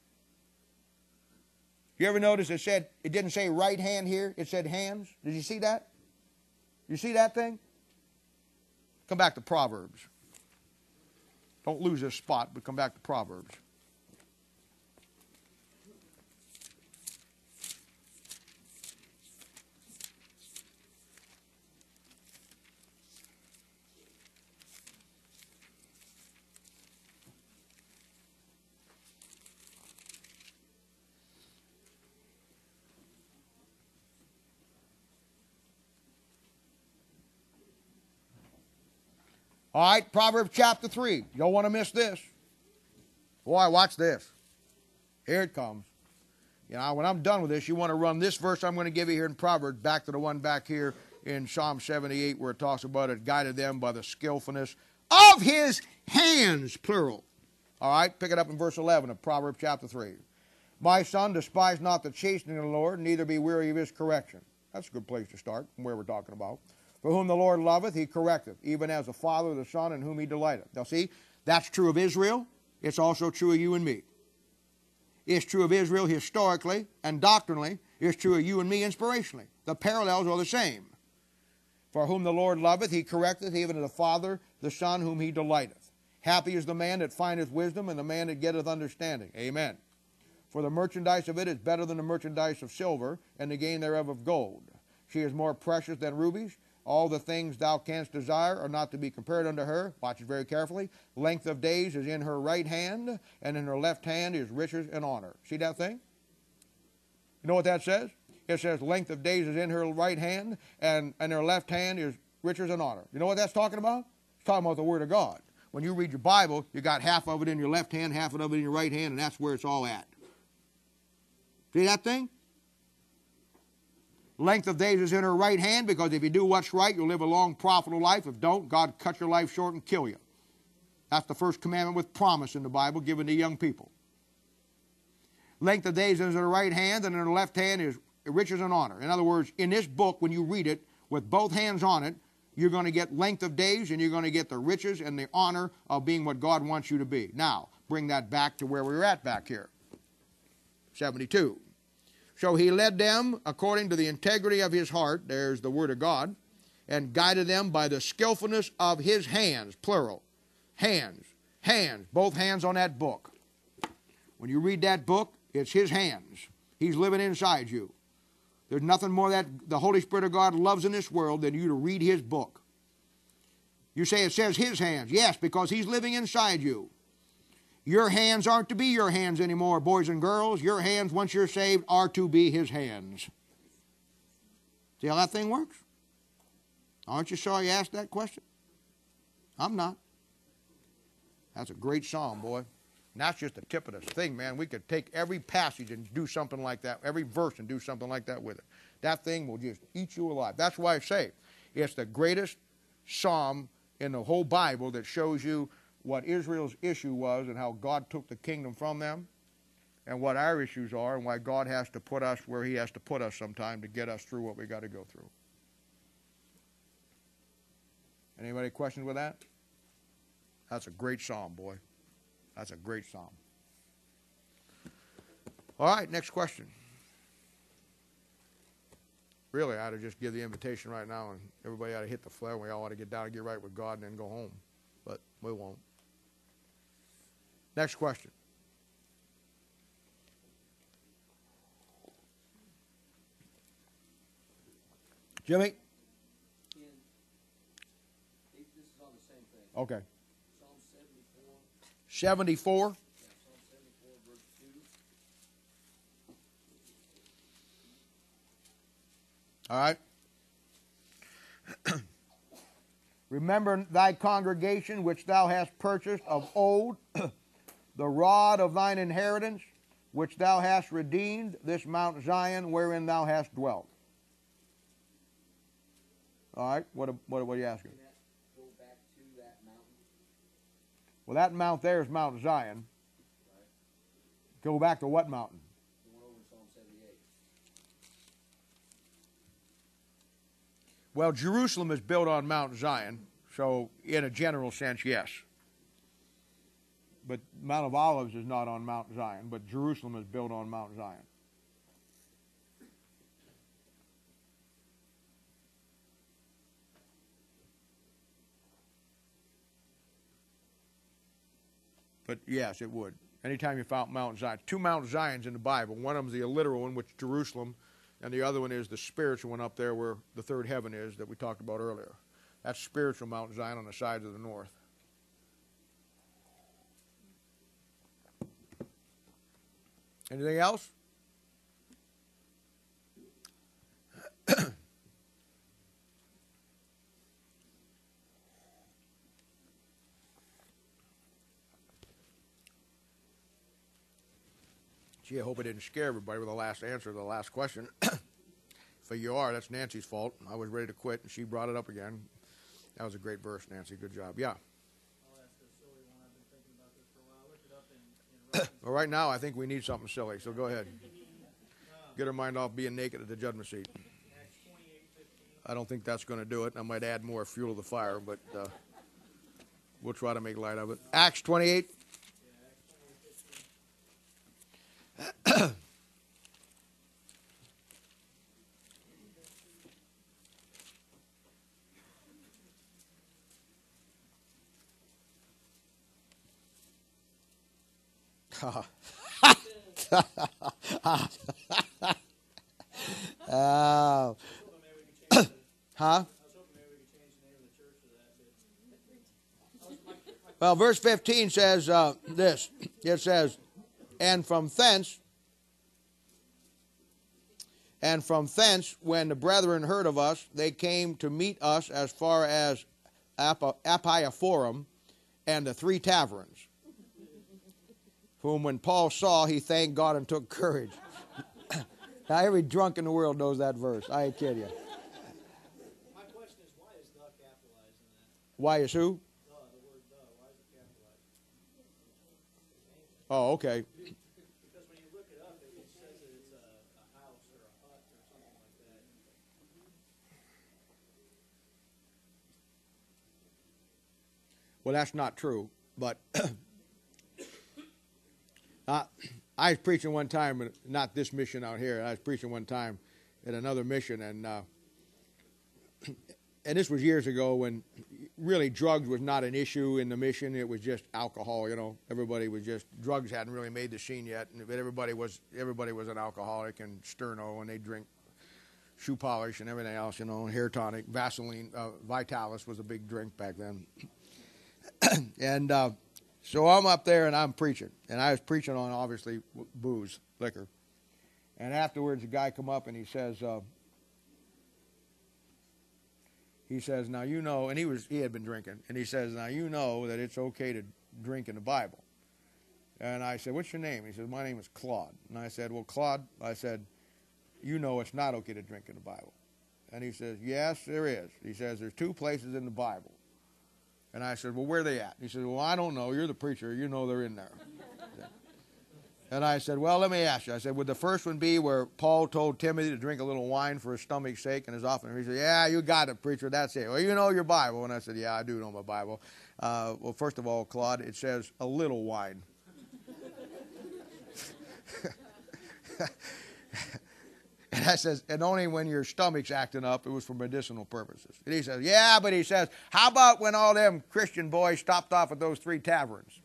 [SPEAKER 1] You ever notice it said, it didn't say right hand here, it said hands? Did you see that? You see that thing? Come back to Proverbs. Don't lose this spot, but come back to Proverbs. All right, Proverbs chapter three. You don't want to miss this. Boy, watch this. Here it comes. You know, when I'm done with this, you want to run this verse I'm going to give you here in Proverbs back to the one back here in Psalm seventy-eight where it talks about it guided them by the skillfulness of his hands, plural. All right, pick it up in verse eleven of Proverbs chapter three. My son, despise not the chastening of the Lord, neither be weary of his correction. That's a good place to start from where we're talking about. For whom the Lord loveth, he correcteth, even as the father of the son in whom he delighteth. Now see, that's true of Israel. It's also true of you and me. It's true of Israel historically and doctrinally. It's true of you and me inspirationally. The parallels are the same. For whom the Lord loveth, he correcteth, even as the father, the son whom he delighteth. Happy is the man that findeth wisdom, and the man that getteth understanding. Amen. For the merchandise of it is better than the merchandise of silver, and the gain thereof of gold. She is more precious than rubies. All the things thou canst desire are not to be compared unto her. Watch it very carefully. Length of days is in her right hand, and in her left hand is riches and honor. See that thing? You know what that says? It says length of days is in her right hand, and in her left hand is riches and honor. You know what that's talking about? It's talking about the Word of God. When you read your Bible, you got half of it in your left hand, half of it in your right hand, and that's where it's all at. See that thing? Length of days is in her right hand, because if you do what's right, you'll live a long, profitable life. If don't, God cut your life short and kill you. That's the first commandment with promise in the Bible given to young people. Length of days is in her right hand, and in her left hand is riches and honor. In other words, in this book, when you read it with both hands on it, you're going to get length of days, and you're going to get the riches and the honor of being what God wants you to be. Now, bring that back to where we were at back here. seventy-two. So he led them according to the integrity of his heart, there's the word of God, and guided them by the skillfulness of his hands, plural. Hands, hands, both hands on that book. When you read that book, it's his hands. He's living inside you. There's nothing more that the Holy Spirit of God loves in this world than you to read His book. You say it says His hands. Yes, because He's living inside you. Your hands aren't to be your hands anymore, boys and girls. Your hands, once you're saved, are to be His hands. See how that thing works? Aren't you sorry you asked that question? I'm not. That's a great psalm, boy. And that's just the tip of this thing, man. We could take every passage and do something like that, every verse and do something like that with it. That thing will just eat you alive. That's why I say it's the greatest psalm in the whole Bible that shows you what Israel's issue was and how God took the kingdom from them and what our issues are and why God has to put us where He has to put us sometime to get us through what we got to go through. Anybody questions with that? That's a great psalm, boy. That's a great psalm. All right, next question. Really, I ought to just give the invitation right now and everybody ought to hit the flare and we all ought to get down and get right with God and then go home. But we won't. Next question. Jimmy?
[SPEAKER 6] This is on the same thing.
[SPEAKER 1] Okay.
[SPEAKER 6] Psalm seventy-four.
[SPEAKER 1] seventy-four?
[SPEAKER 6] Yeah, Psalm seventy-four, verse two.
[SPEAKER 1] All right. Remember thy congregation which thou hast purchased of old, the rod of thine inheritance, which thou hast redeemed, this Mount Zion wherein thou hast dwelt. All right, what, what, what are you asking?
[SPEAKER 6] Can that go back to that mountain?
[SPEAKER 1] Well, that mount there is Mount Zion.
[SPEAKER 6] Right.
[SPEAKER 1] Go back to what mountain?
[SPEAKER 6] The one over in Psalm seventy-eight.
[SPEAKER 1] Well, Jerusalem is built on Mount Zion, so in a general sense, yes. But Mount of Olives is not on Mount Zion, but Jerusalem is built on Mount Zion. But yes, it would. Anytime you found Mount Zion. Two Mount Zions in the Bible. One of them is the literal one, which is Jerusalem, and the other one is the spiritual one up there where the third heaven is that we talked about earlier. That's spiritual Mount Zion on the sides of the north. Anything else? Gee, I hope I didn't scare everybody with the last answer to the last question. If you are, that's Nancy's fault. I was ready to quit, and she brought it up again. That was a great verse, Nancy. Good job. Yeah.
[SPEAKER 4] I'll ask a silly one. I've been thinking about this for a while. I looked it up in, in Romans.
[SPEAKER 1] Well, right now, I think we need something silly, so go ahead. Get her mind off being naked at the judgment seat.
[SPEAKER 4] Acts twenty-eight fifteen.
[SPEAKER 1] I don't think that's going to do it. I might add more fuel to the fire, but uh, we'll try to make light of it. Acts twenty-eight. uh, huh? Well, verse fifteen says uh, this. It says, and from thence, and from thence, when the brethren heard of us, they came to meet us as far as Appiaforum and the Three Taverns, whom when Paul saw, he thanked God and took courage. Now, every drunk in the world knows that verse. I ain't kidding you.
[SPEAKER 4] My question is, why is the capitalized in that?
[SPEAKER 1] Why is who?
[SPEAKER 4] The, the word the, why is it capitalized?
[SPEAKER 1] Oh, okay.
[SPEAKER 4] Because when you look it up, it, it says that it's a, a house or a hut or something like that.
[SPEAKER 1] Well, that's not true, but uh, I was preaching one time, not this mission out here, I was preaching one time at another mission, and uh, and this was years ago when really drugs was not an issue in the mission. It was just alcohol, you know. Everybody was just, drugs hadn't really made the scene yet, but everybody was everybody was an alcoholic and sterno, and they drink shoe polish and everything else, you know, and hair tonic, Vaseline, uh, Vitalis was a big drink back then. and uh, so I'm up there and I'm preaching, and I was preaching on obviously booze, liquor. And afterwards, a guy come up and he says, uh, he says, now you know, and he was he had been drinking, and he says, now you know that it's okay to drink in the Bible. And I said, what's your name? He said, my name is Claude. And I said, well, Claude, I said, you know it's not okay to drink in the Bible. And he says, yes, there is. He says, there's two places in the Bible. And I said, well, where are they at? He said, well, I don't know. You're the preacher. You know they're in there. And I said, well, let me ask you. I said, would the first one be where Paul told Timothy to drink a little wine for his stomach's sake and his offering? He said, yeah, you got it, preacher. That's it. Well, you know your Bible. And I said, yeah, I do know my Bible. Uh, well, first of all, Claude, it says a little wine. And I says, and only when your stomach's acting up, it was for medicinal purposes. And he says, yeah, but he says, how about when all them Christian boys stopped off at those three taverns?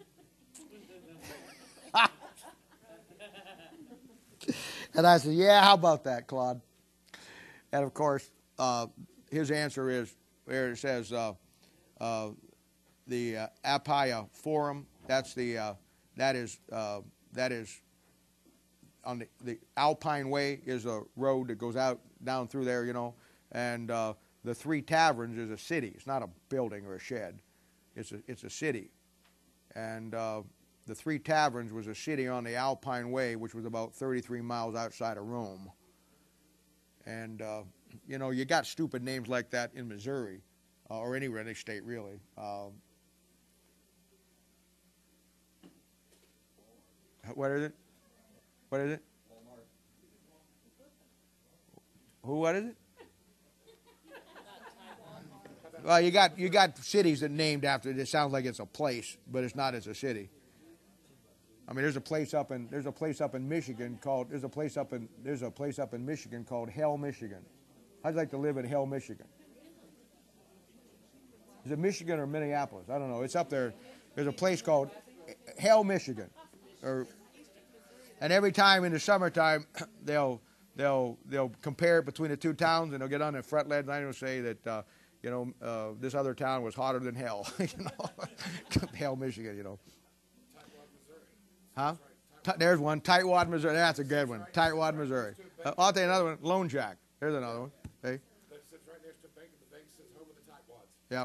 [SPEAKER 1] And I said, yeah, how about that, Claude? And of course, uh, his answer is, where it says, uh, uh, the uh, Apia Forum, that's the, uh, that is, uh, that is, on the, the Alpine Way is a road that goes out down through there, you know, and uh, the Three Taverns is a city. It's not a building or a shed. It's a, it's a city. And uh, the Three Taverns was a city on the Alpine Way, which was about thirty-three miles outside of Rome. And, uh, you know, you got stupid names like that in Missouri, uh, or any any state, really. Uh, what is it? What is it? Who? What is it? Well, you got you got cities that named after it. It sounds like it's a place, but it's not. It's a city. I mean, there's a place up in there's a place up in Michigan called there's a place up in there's a place up in Michigan called Hell, Michigan. I'd like to live in Hell, Michigan. Is it Michigan or Minneapolis? I don't know. It's up there. There's a place called Hell, Michigan, or. And every time in the summertime, they'll they'll they'll compare it between the two towns, and they'll get on their front lead and they'll say that uh, you know uh, this other town was hotter than hell, you know, Hell, Michigan, you know. Huh? T- there's one, Tightwad, Missouri. That's a good one, Tightwad, Missouri. Uh, I'll tell you another one, Lone Jack. There's another one. Hey.
[SPEAKER 3] That sits right next to the bank, and the bank says home of the Tightwads.
[SPEAKER 1] Yep.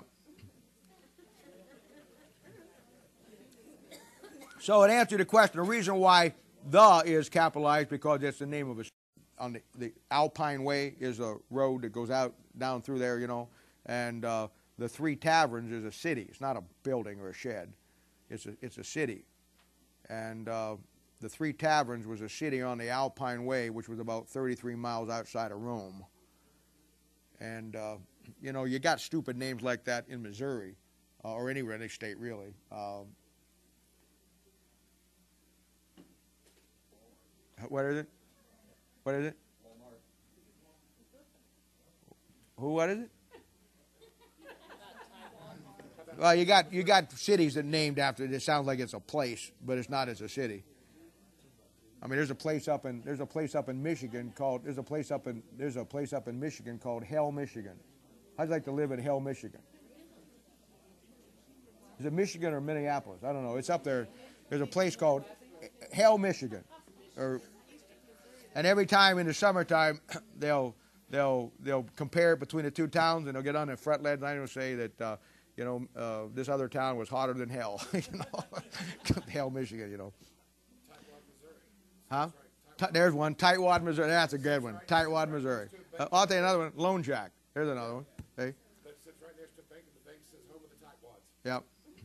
[SPEAKER 1] So it answered the question. The reason why the is capitalized because it's the name of a on the, the Alpine Way is a road that goes out down through there, you know, and uh, the Three Taverns is a city. It's not a building or a shed. It's a it's a city, and uh, the Three Taverns was a city on the Alpine Way, which was about thirty-three miles outside of Rome. And uh, you know, you got stupid names like that in Missouri, uh, or any any state really. Uh, What is it? What is it? Walmart. Who? What is it? Well, you got you got cities that named after it. It sounds like it's a place, but it's not. It's a city. I mean, there's a place up in there's a place up in Michigan called there's a place up in there's a place up in Michigan called Hell, Michigan. I'd like to live in Hell, Michigan. Is it Michigan or Minneapolis? I don't know. It's up there. There's a place called Hell, Michigan. Or, and every time in the summertime, they'll they'll they'll compare it between the two towns, and they'll get on their front lead and they'll say that uh, you know uh, this other town was hotter than hell, you know, Hell, Michigan, you know. Huh? T- there's one, Tightwad, Missouri. That's a good one, Tightwad, Missouri. Uh, I'll tell you another one, Lone Jack. There's another one. Hey.
[SPEAKER 3] That sits right next to the bank, and the bank says home of the Tightwads.
[SPEAKER 1] Yep.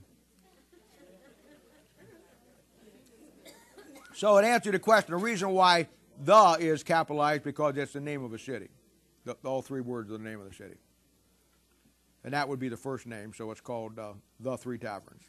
[SPEAKER 1] So it answered the question. The reason why the is capitalized because it's the name of a city. The, all three words are the name of the city. And that would be the first name, so it's called uh, the Three Taverns.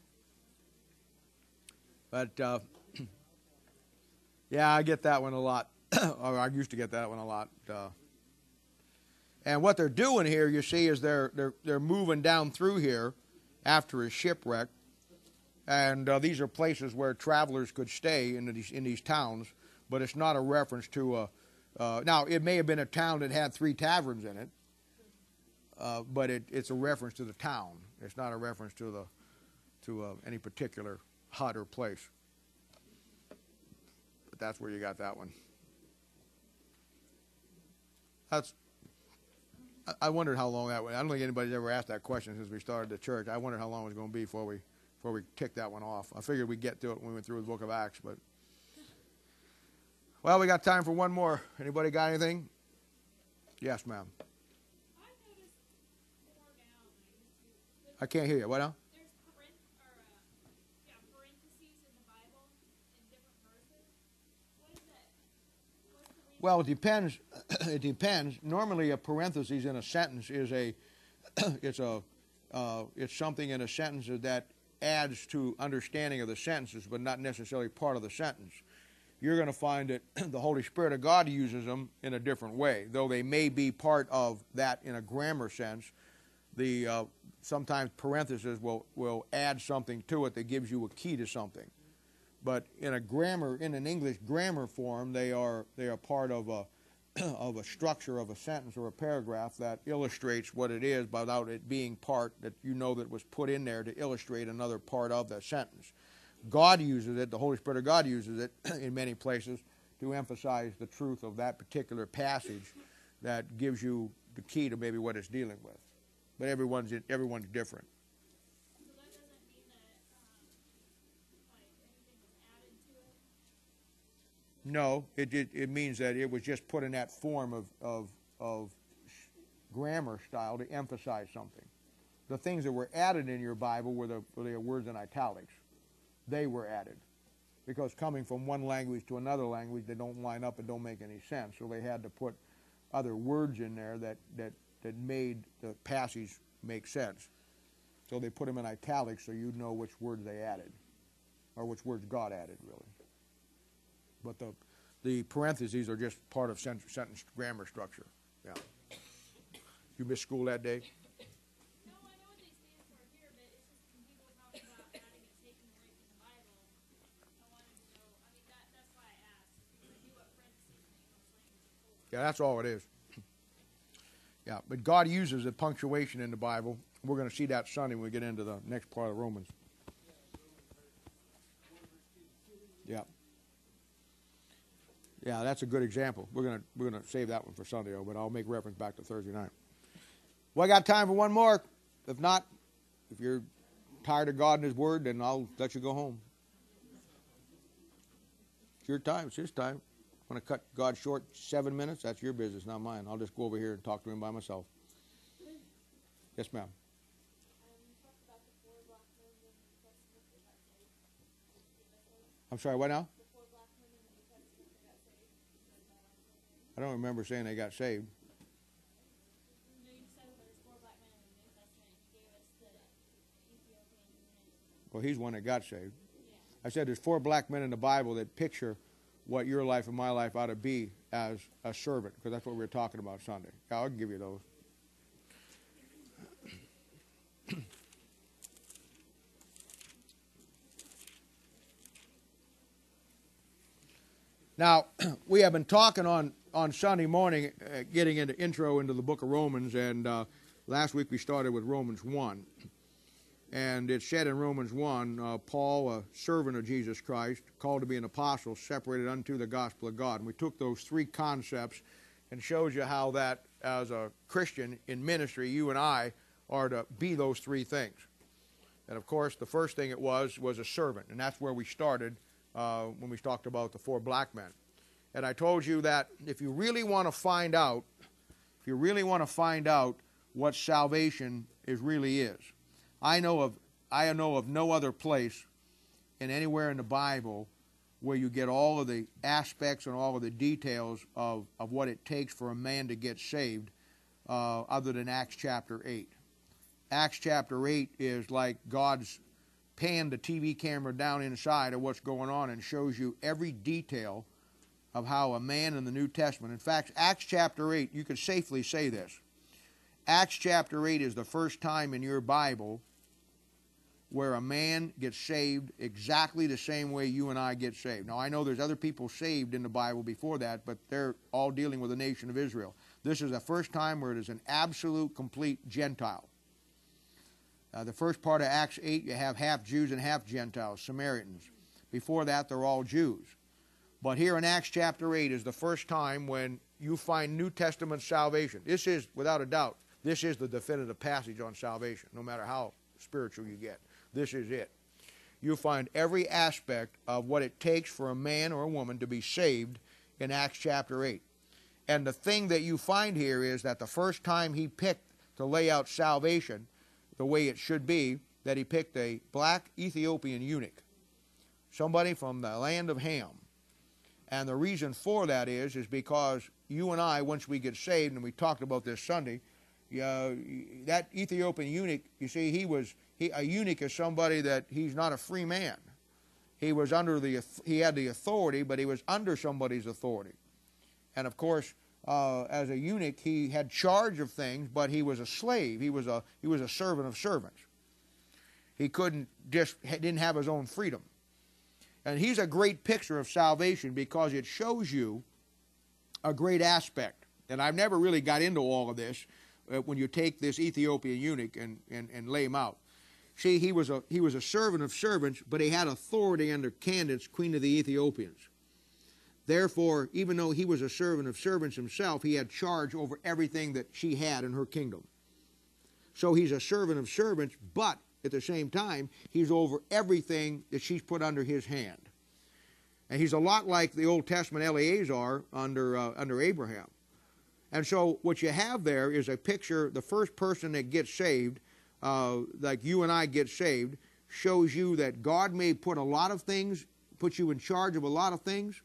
[SPEAKER 1] But, uh, yeah, I get that one a lot. Or I used to get that one a lot. Uh, and what they're doing here, you see, is they're, they're, they're moving down through here after a shipwreck. And uh, these are places where travelers could stay in these in these towns, but it's not a reference to a Uh, now, it may have been a town that had three taverns in it, uh, but it, it's a reference to the town. It's not a reference to the to uh, any particular hut or place. But that's where you got that one. That's. I- I wondered how long that was. I don't think anybody's ever asked that question since we started the church. I wondered how long it was going to be before we before we ticked that one off. I figured we'd get to it when we went through the book of Acts, but. Well, we got time for one more. Anybody got anything? Yes, ma'am.
[SPEAKER 2] I noticed more down, I used to,
[SPEAKER 1] I can't hear you. What now?
[SPEAKER 2] there's parent, or, uh, yeah, parentheses in the Bible in different verses. What is that? What's the reason?
[SPEAKER 1] Well, it depends. It depends. Normally, a parenthesis in a sentence is a, it's a, uh, it's something in a sentence that adds to understanding of the sentences, but not necessarily part of the sentence. You're going to find that the Holy Spirit of God uses them in a different way, though they may be part of that in a grammar sense. The uh, sometimes parentheses will will add something to it that gives you a key to something. But in a grammar, in an English grammar form, they are they are part of a of a structure of a sentence or a paragraph that illustrates what it is, without it being part that you know that was put in there to illustrate another part of that sentence. God uses it, the Holy Spirit of God uses it in many places to emphasize the truth of that particular passage that gives you the key to maybe what it's dealing with. But everyone's everyone's different.
[SPEAKER 2] So that doesn't mean that, um, like, anything was added to it?
[SPEAKER 1] No, it, it it means that it was just put in that form of of of grammar style to emphasize something. The things that were added in your Bible were the, were the words in italics. They were added because coming from one language to another language, they don't line up and don't make any sense. So they had to put other words in there that that that made the passage make sense. So they put them in italics so you'd know which words they added, or which words God added, really. But the the parentheses are just part of sentence, sentence grammar structure. Yeah. You missed school that day?
[SPEAKER 2] No, I know what they stand for here, but it's just when people talk about adding and taking away from the Bible, I wanted to know, I mean, that, that's why I asked, because I knew what parentheses in the English language are for.
[SPEAKER 1] Yeah, that's all it is. Yeah, but God uses the punctuation in the Bible. We're going to see that Sunday when we get into the next part of Romans. Yeah. Yeah, that's a good example. We're going to we're going to save that one for Sunday, though, but I'll make reference back to Thursday night. Well, I got time for one more. If not, if you're tired of God and His Word, then I'll let you go home. It's your time. It's His time. Want to cut God short seven minutes? That's your business, not mine. I'll just go over here and talk to Him by myself. Yes, ma'am.
[SPEAKER 2] Um, you talked about the four black men in the New Testament that got saved.
[SPEAKER 1] I'm sorry, what now?
[SPEAKER 2] The four black men in the New Testament that got saved.
[SPEAKER 1] I don't remember saying they got saved.
[SPEAKER 2] No, you said there's four black men in the New Testament. You gave us the Ethiopian eunuch.
[SPEAKER 1] Well, he's one that got saved.
[SPEAKER 2] Yeah.
[SPEAKER 1] I said there's four black men in the Bible that picture what your life and my life ought to be as a servant, because that's what we were talking about Sunday. Yeah, I'll give you those. Now, we have been talking on, on Sunday morning, uh, getting into intro into the book of Romans, and uh, last week we started with Romans one. And it said in Romans one, uh, Paul, a servant of Jesus Christ, called to be an apostle, separated unto the gospel of God. And we took those three concepts and showed you how that, as a Christian in ministry, you and I are to be those three things. And, of course, the first thing it was was a servant. And that's where we started uh, when we talked about the four black men. And I told you that if you really want to find out, if you really want to find out what salvation is really is, I know of I know of no other place in anywhere in the Bible where you get all of the aspects and all of the details of, of what it takes for a man to get saved uh, other than Acts chapter eight. Acts chapter eight is like God's panned the T V camera down inside of what's going on and shows you every detail of how a man in the New Testament. In fact, Acts chapter eight, you could safely say this. Acts chapter eight is the first time in your Bible where a man gets saved exactly the same way you and I get saved. Now, I know there's other people saved in the Bible before that, but they're all dealing with the nation of Israel. This is the first time where it is an absolute, complete Gentile. Uh, the first part of Acts eight, you have half Jews and half Gentiles, Samaritans. Before that, they're all Jews. But here in Acts chapter eight is the first time when you find New Testament salvation. This is, without a doubt, this is the definitive passage on salvation, no matter how spiritual you get. This is it. You find every aspect of what it takes for a man or a woman to be saved in Acts chapter eight. And the thing that you find here is that the first time he picked to lay out salvation the way it should be, that he picked a black Ethiopian eunuch, somebody from the land of Ham. And the reason for that is, is because you and I, once we get saved, and we talked about this Sunday, uh, that Ethiopian eunuch, you see, he was, he, a eunuch is somebody that he's not a free man. He was under the, he had the authority, but he was under somebody's authority. And of course, uh, as a eunuch, he had charge of things, but he was a slave. He was a, he was a servant of servants. He couldn't just, didn't have his own freedom. And he's a great picture of salvation because it shows you a great aspect. And I've never really got into all of this uh, when you take this Ethiopian eunuch and, and, and lay him out. See, he was, a, he was a servant of servants, but he had authority under Candace, queen of the Ethiopians. Therefore, even though he was a servant of servants himself, he had charge over everything that she had in her kingdom. So he's a servant of servants, but at the same time, he's over everything that she's put under his hand. And he's a lot like the Old Testament Eleazar under, uh, under Abraham. And so what you have there is a picture, the first person that gets saved, uh, like you and I get saved, shows you that God may put a lot of things, put you in charge of a lot of things.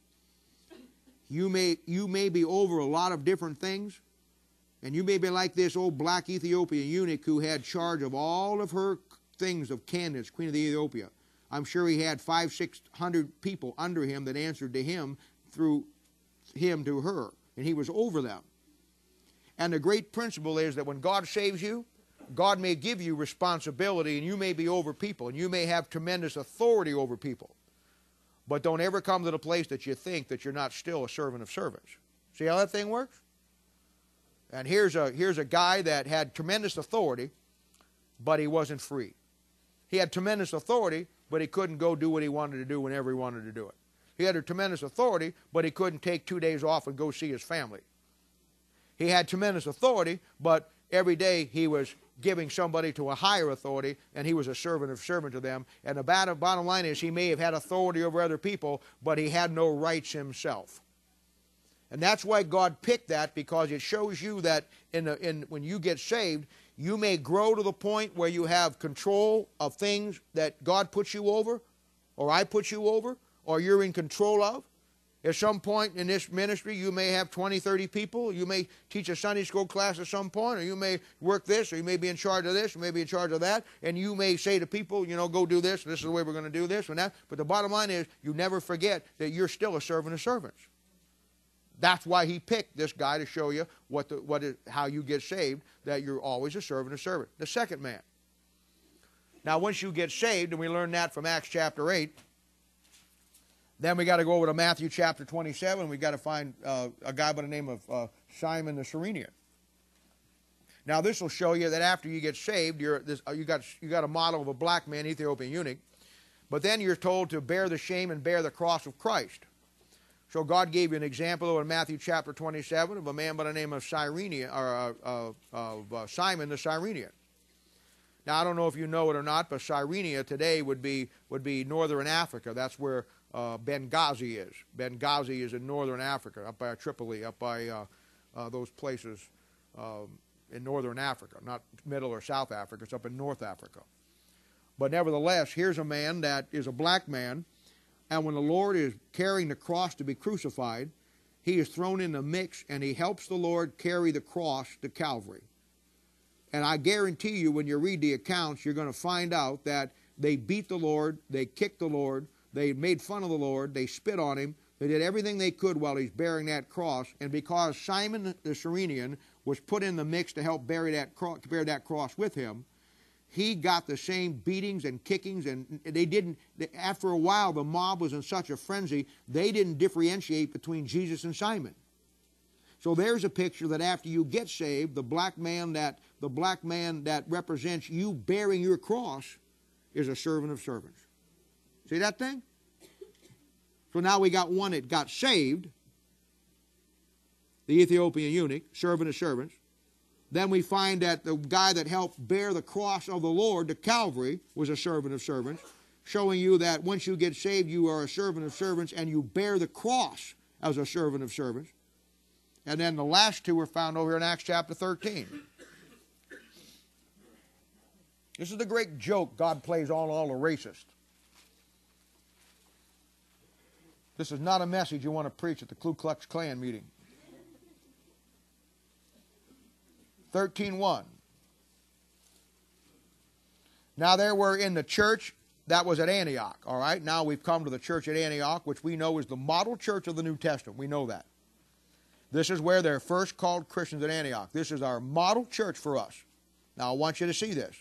[SPEAKER 1] You may, you may be over a lot of different things. And you may be like this old black Ethiopian eunuch who had charge of all of her things of Candace, queen of the Ethiopia. I'm sure he had five, six hundred people under him that answered to him through him to her. And he was over them. And the great principle is that when God saves you, God may give you responsibility and you may be over people and you may have tremendous authority over people. But don't ever come to the place that you think that you're not still a servant of servants. See how that thing works? And here's a, here's a guy that had tremendous authority, but he wasn't free. He had tremendous authority, but he couldn't go do what he wanted to do whenever he wanted to do it. He had a tremendous authority, but he couldn't take two days off and go see his family. He had tremendous authority, but every day he was giving somebody to a higher authority, and he was a servant of servant to them. And the bottom line is he may have had authority over other people, but he had no rights himself. And that's why God picked that, because it shows you that in the, in, when you get saved, you may grow to the point where you have control of things that God puts you over, or I put you over, or you're in control of. At some point in this ministry, you may have twenty, thirty people. You may teach a Sunday school class at some point, or you may work this, or you may be in charge of this, or you may be in charge of that, and you may say to people, you know, go do this, this is the way we're going to do this and that. But the bottom line is, you never forget that you're still a servant of servants. That's why he picked this guy to show you what the, what is, how you get saved, that you're always a servant of servant. The second man. Now, once you get saved, and we learn that from Acts chapter eight, then we got to go over to Matthew chapter twenty-seven. We got to find uh, a guy by the name of uh, Simon the Cyrenian. Now, this will show you that after you get saved, you're, this, uh, you got you got a model of a black man, Ethiopian eunuch, but then you're told to bear the shame and bear the cross of Christ. So God gave you an example in Matthew chapter twenty-seven of a man by the name of Cyrenian, or uh, uh, of uh, Simon the Cyrenian. Now, I don't know if you know it or not, but Cyrenia today would be would be northern Africa. That's where uh, Benghazi is. Benghazi is in northern Africa, up by Tripoli, up by uh, uh, those places um, in northern Africa, not middle or South Africa. It's up in North Africa. But nevertheless, here's a man that is a black man, and when the Lord is carrying the cross to be crucified, he is thrown in the mix, and he helps the Lord carry the cross to Calvary. And I guarantee you, when you read the accounts, you're going to find out that they beat the Lord, they kicked the Lord, they made fun of the Lord, they spit on him, they did everything they could while he's bearing that cross. And because Simon the Cyrenian was put in the mix to help bear that, cro- bear that cross with him, he got the same beatings and kickings, and they didn't, after a while, the mob was in such a frenzy, they didn't differentiate between Jesus and Simon. So there's a picture that after you get saved, the black man that, the black man that represents you bearing your cross is a servant of servants. See that thing? So now we got one that got saved, the Ethiopian eunuch, servant of servants. Then we find that the guy that helped bear the cross of the Lord to Calvary was a servant of servants, showing you that once you get saved, you are a servant of servants and you bear the cross as a servant of servants. And then the last two were found over here in Acts chapter thirteen. This is the great joke God plays on all the racists. This is not a message you want to preach at the Ku Klux Klan meeting. thirteen one. Now there were in the church that was at Antioch, all right? Now we've come to the church at Antioch, which we know is the model church of the New Testament. We know that. This is where they're first called Christians at Antioch. This is our model church for us. Now I want you to see this.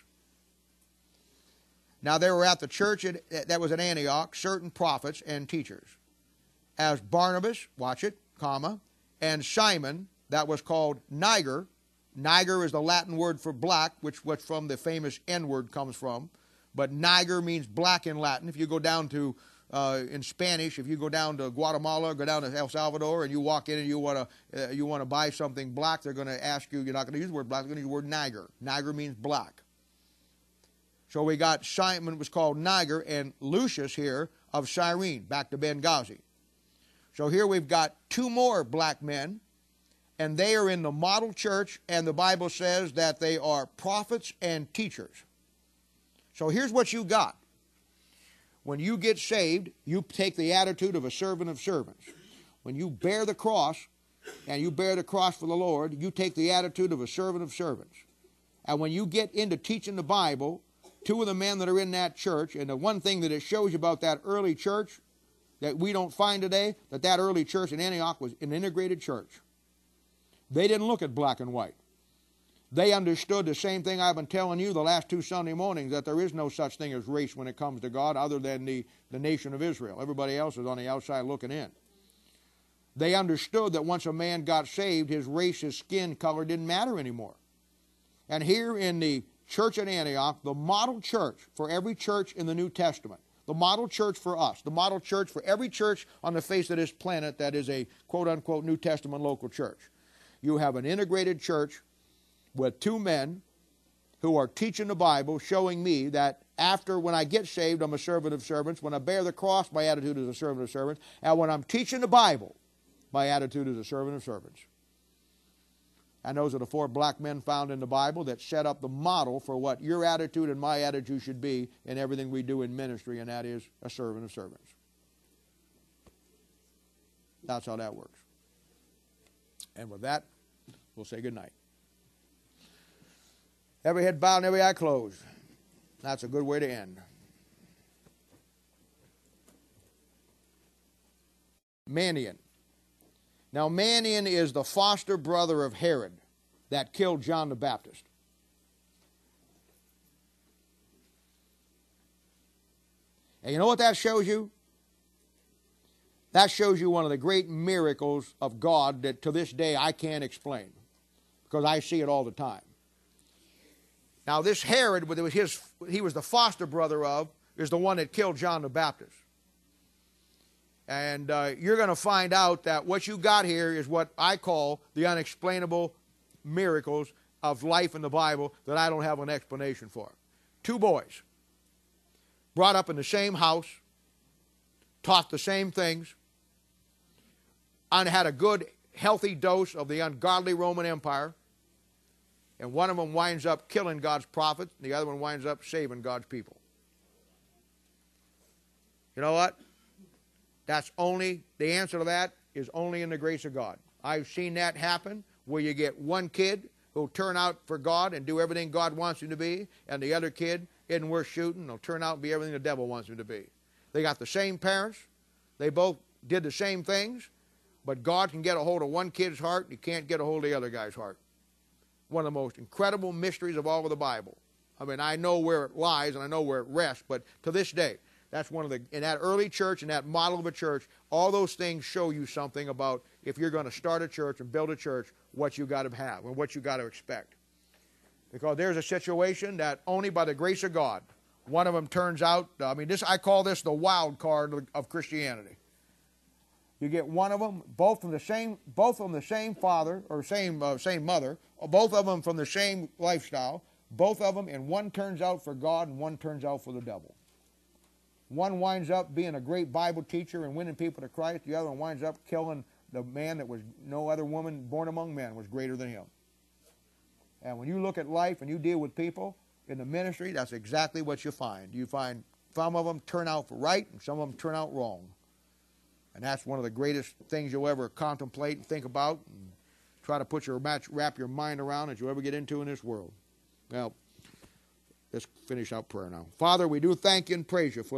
[SPEAKER 1] Now there were at the church at, that was at Antioch certain prophets and teachers, as Barnabas, watch it, comma, and Simon, that was called Niger. Niger is the Latin word for black, which what from the famous N-word comes from. But Niger means black in Latin. If you go down to, uh, in Spanish, if you go down to Guatemala, go down to El Salvador, and you walk in and you want to uh, you want to buy something black, they're going to ask you, you're not going to use the word black, they're going to use the word Niger. Niger means black. So we got Simon was called Niger, and Lucius here of Cyrene, back to Benghazi. So here we've got two more black men, and they are in the model church, and the Bible says that they are prophets and teachers. So here's what you got. When you get saved, you take the attitude of a servant of servants. When you bear the cross, and you bear the cross for the Lord, you take the attitude of a servant of servants. And when you get into teaching the Bible, two of the men that are in that church, and the one thing that it shows you about that early church that we don't find today, that that early church in Antioch was an integrated church. They didn't look at black and white. They understood the same thing I've been telling you the last two Sunday mornings, that there is no such thing as race when it comes to God other than the, the nation of Israel. Everybody else is on the outside looking in. They understood that once a man got saved, his race, his skin color didn't matter anymore. And here in the church at Antioch, the model church for every church in the New Testament, the model church for us, the model church for every church on the face of this planet that is a quote-unquote New Testament local church. You have an integrated church with two men who are teaching the Bible, showing me that after, when I get saved, I'm a servant of servants. When I bear the cross, my attitude is a servant of servants. And when I'm teaching the Bible, my attitude is a servant of servants. And those are the four black men found in the Bible that set up the model for what your attitude and my attitude should be in everything we do in ministry, and that is a servant of servants. That's how that works. And with that, we'll say good night. Every head bowed and every eye closed. That's a good way to end. Manian. Now, Manian is the foster brother of Herod that killed John the Baptist. And you know what that shows you? That shows you one of the great miracles of God that to this day I can't explain, because I see it all the time. Now this Herod, was his, he was the foster brother of, is the one that killed John the Baptist. And uh, you're going to find out that what you got here is what I call the unexplainable miracles of life in the Bible that I don't have an explanation for. Two boys, brought up in the same house, taught the same things, and had a good, healthy dose of the ungodly Roman Empire. And one of them winds up killing God's prophets, and the other one winds up saving God's people. You know what? That's only, the answer to that is only in the grace of God. I've seen that happen where you get one kid who'll turn out for God and do everything God wants him to be, and the other kid isn't worth shooting, and he'll turn out and be everything the devil wants him to be. They got the same parents. They both did the same things, but God can get a hold of one kid's heart, and he can't get a hold of the other guy's heart. One of the most incredible mysteries of all of the Bible. I mean, I know where it lies and I know where it rests, but to this day, that's one of the, in that early church, in that model of a church, all those things show you something about if you're going to start a church and build a church, what you got to have and what you got to expect. Because there's a situation that only by the grace of God, one of them turns out, I mean, this I call this the wild card of, of Christianity. You get one of them, both from the same, both from the same father or same uh, same mother, or both of them from the same lifestyle, both of them, and one turns out for God and one turns out for the devil. One winds up being a great Bible teacher and winning people to Christ. The other one winds up killing the man that was no other woman born among men was greater than him. And when you look at life and you deal with people in the ministry, that's exactly what you find. You find some of them turn out for right and some of them turn out wrong. And that's one of the greatest things you'll ever contemplate and think about and try to put your match, wrap your mind around that you'll ever get into in this world. Well, let's finish our prayer now. Father, we do thank you and praise you for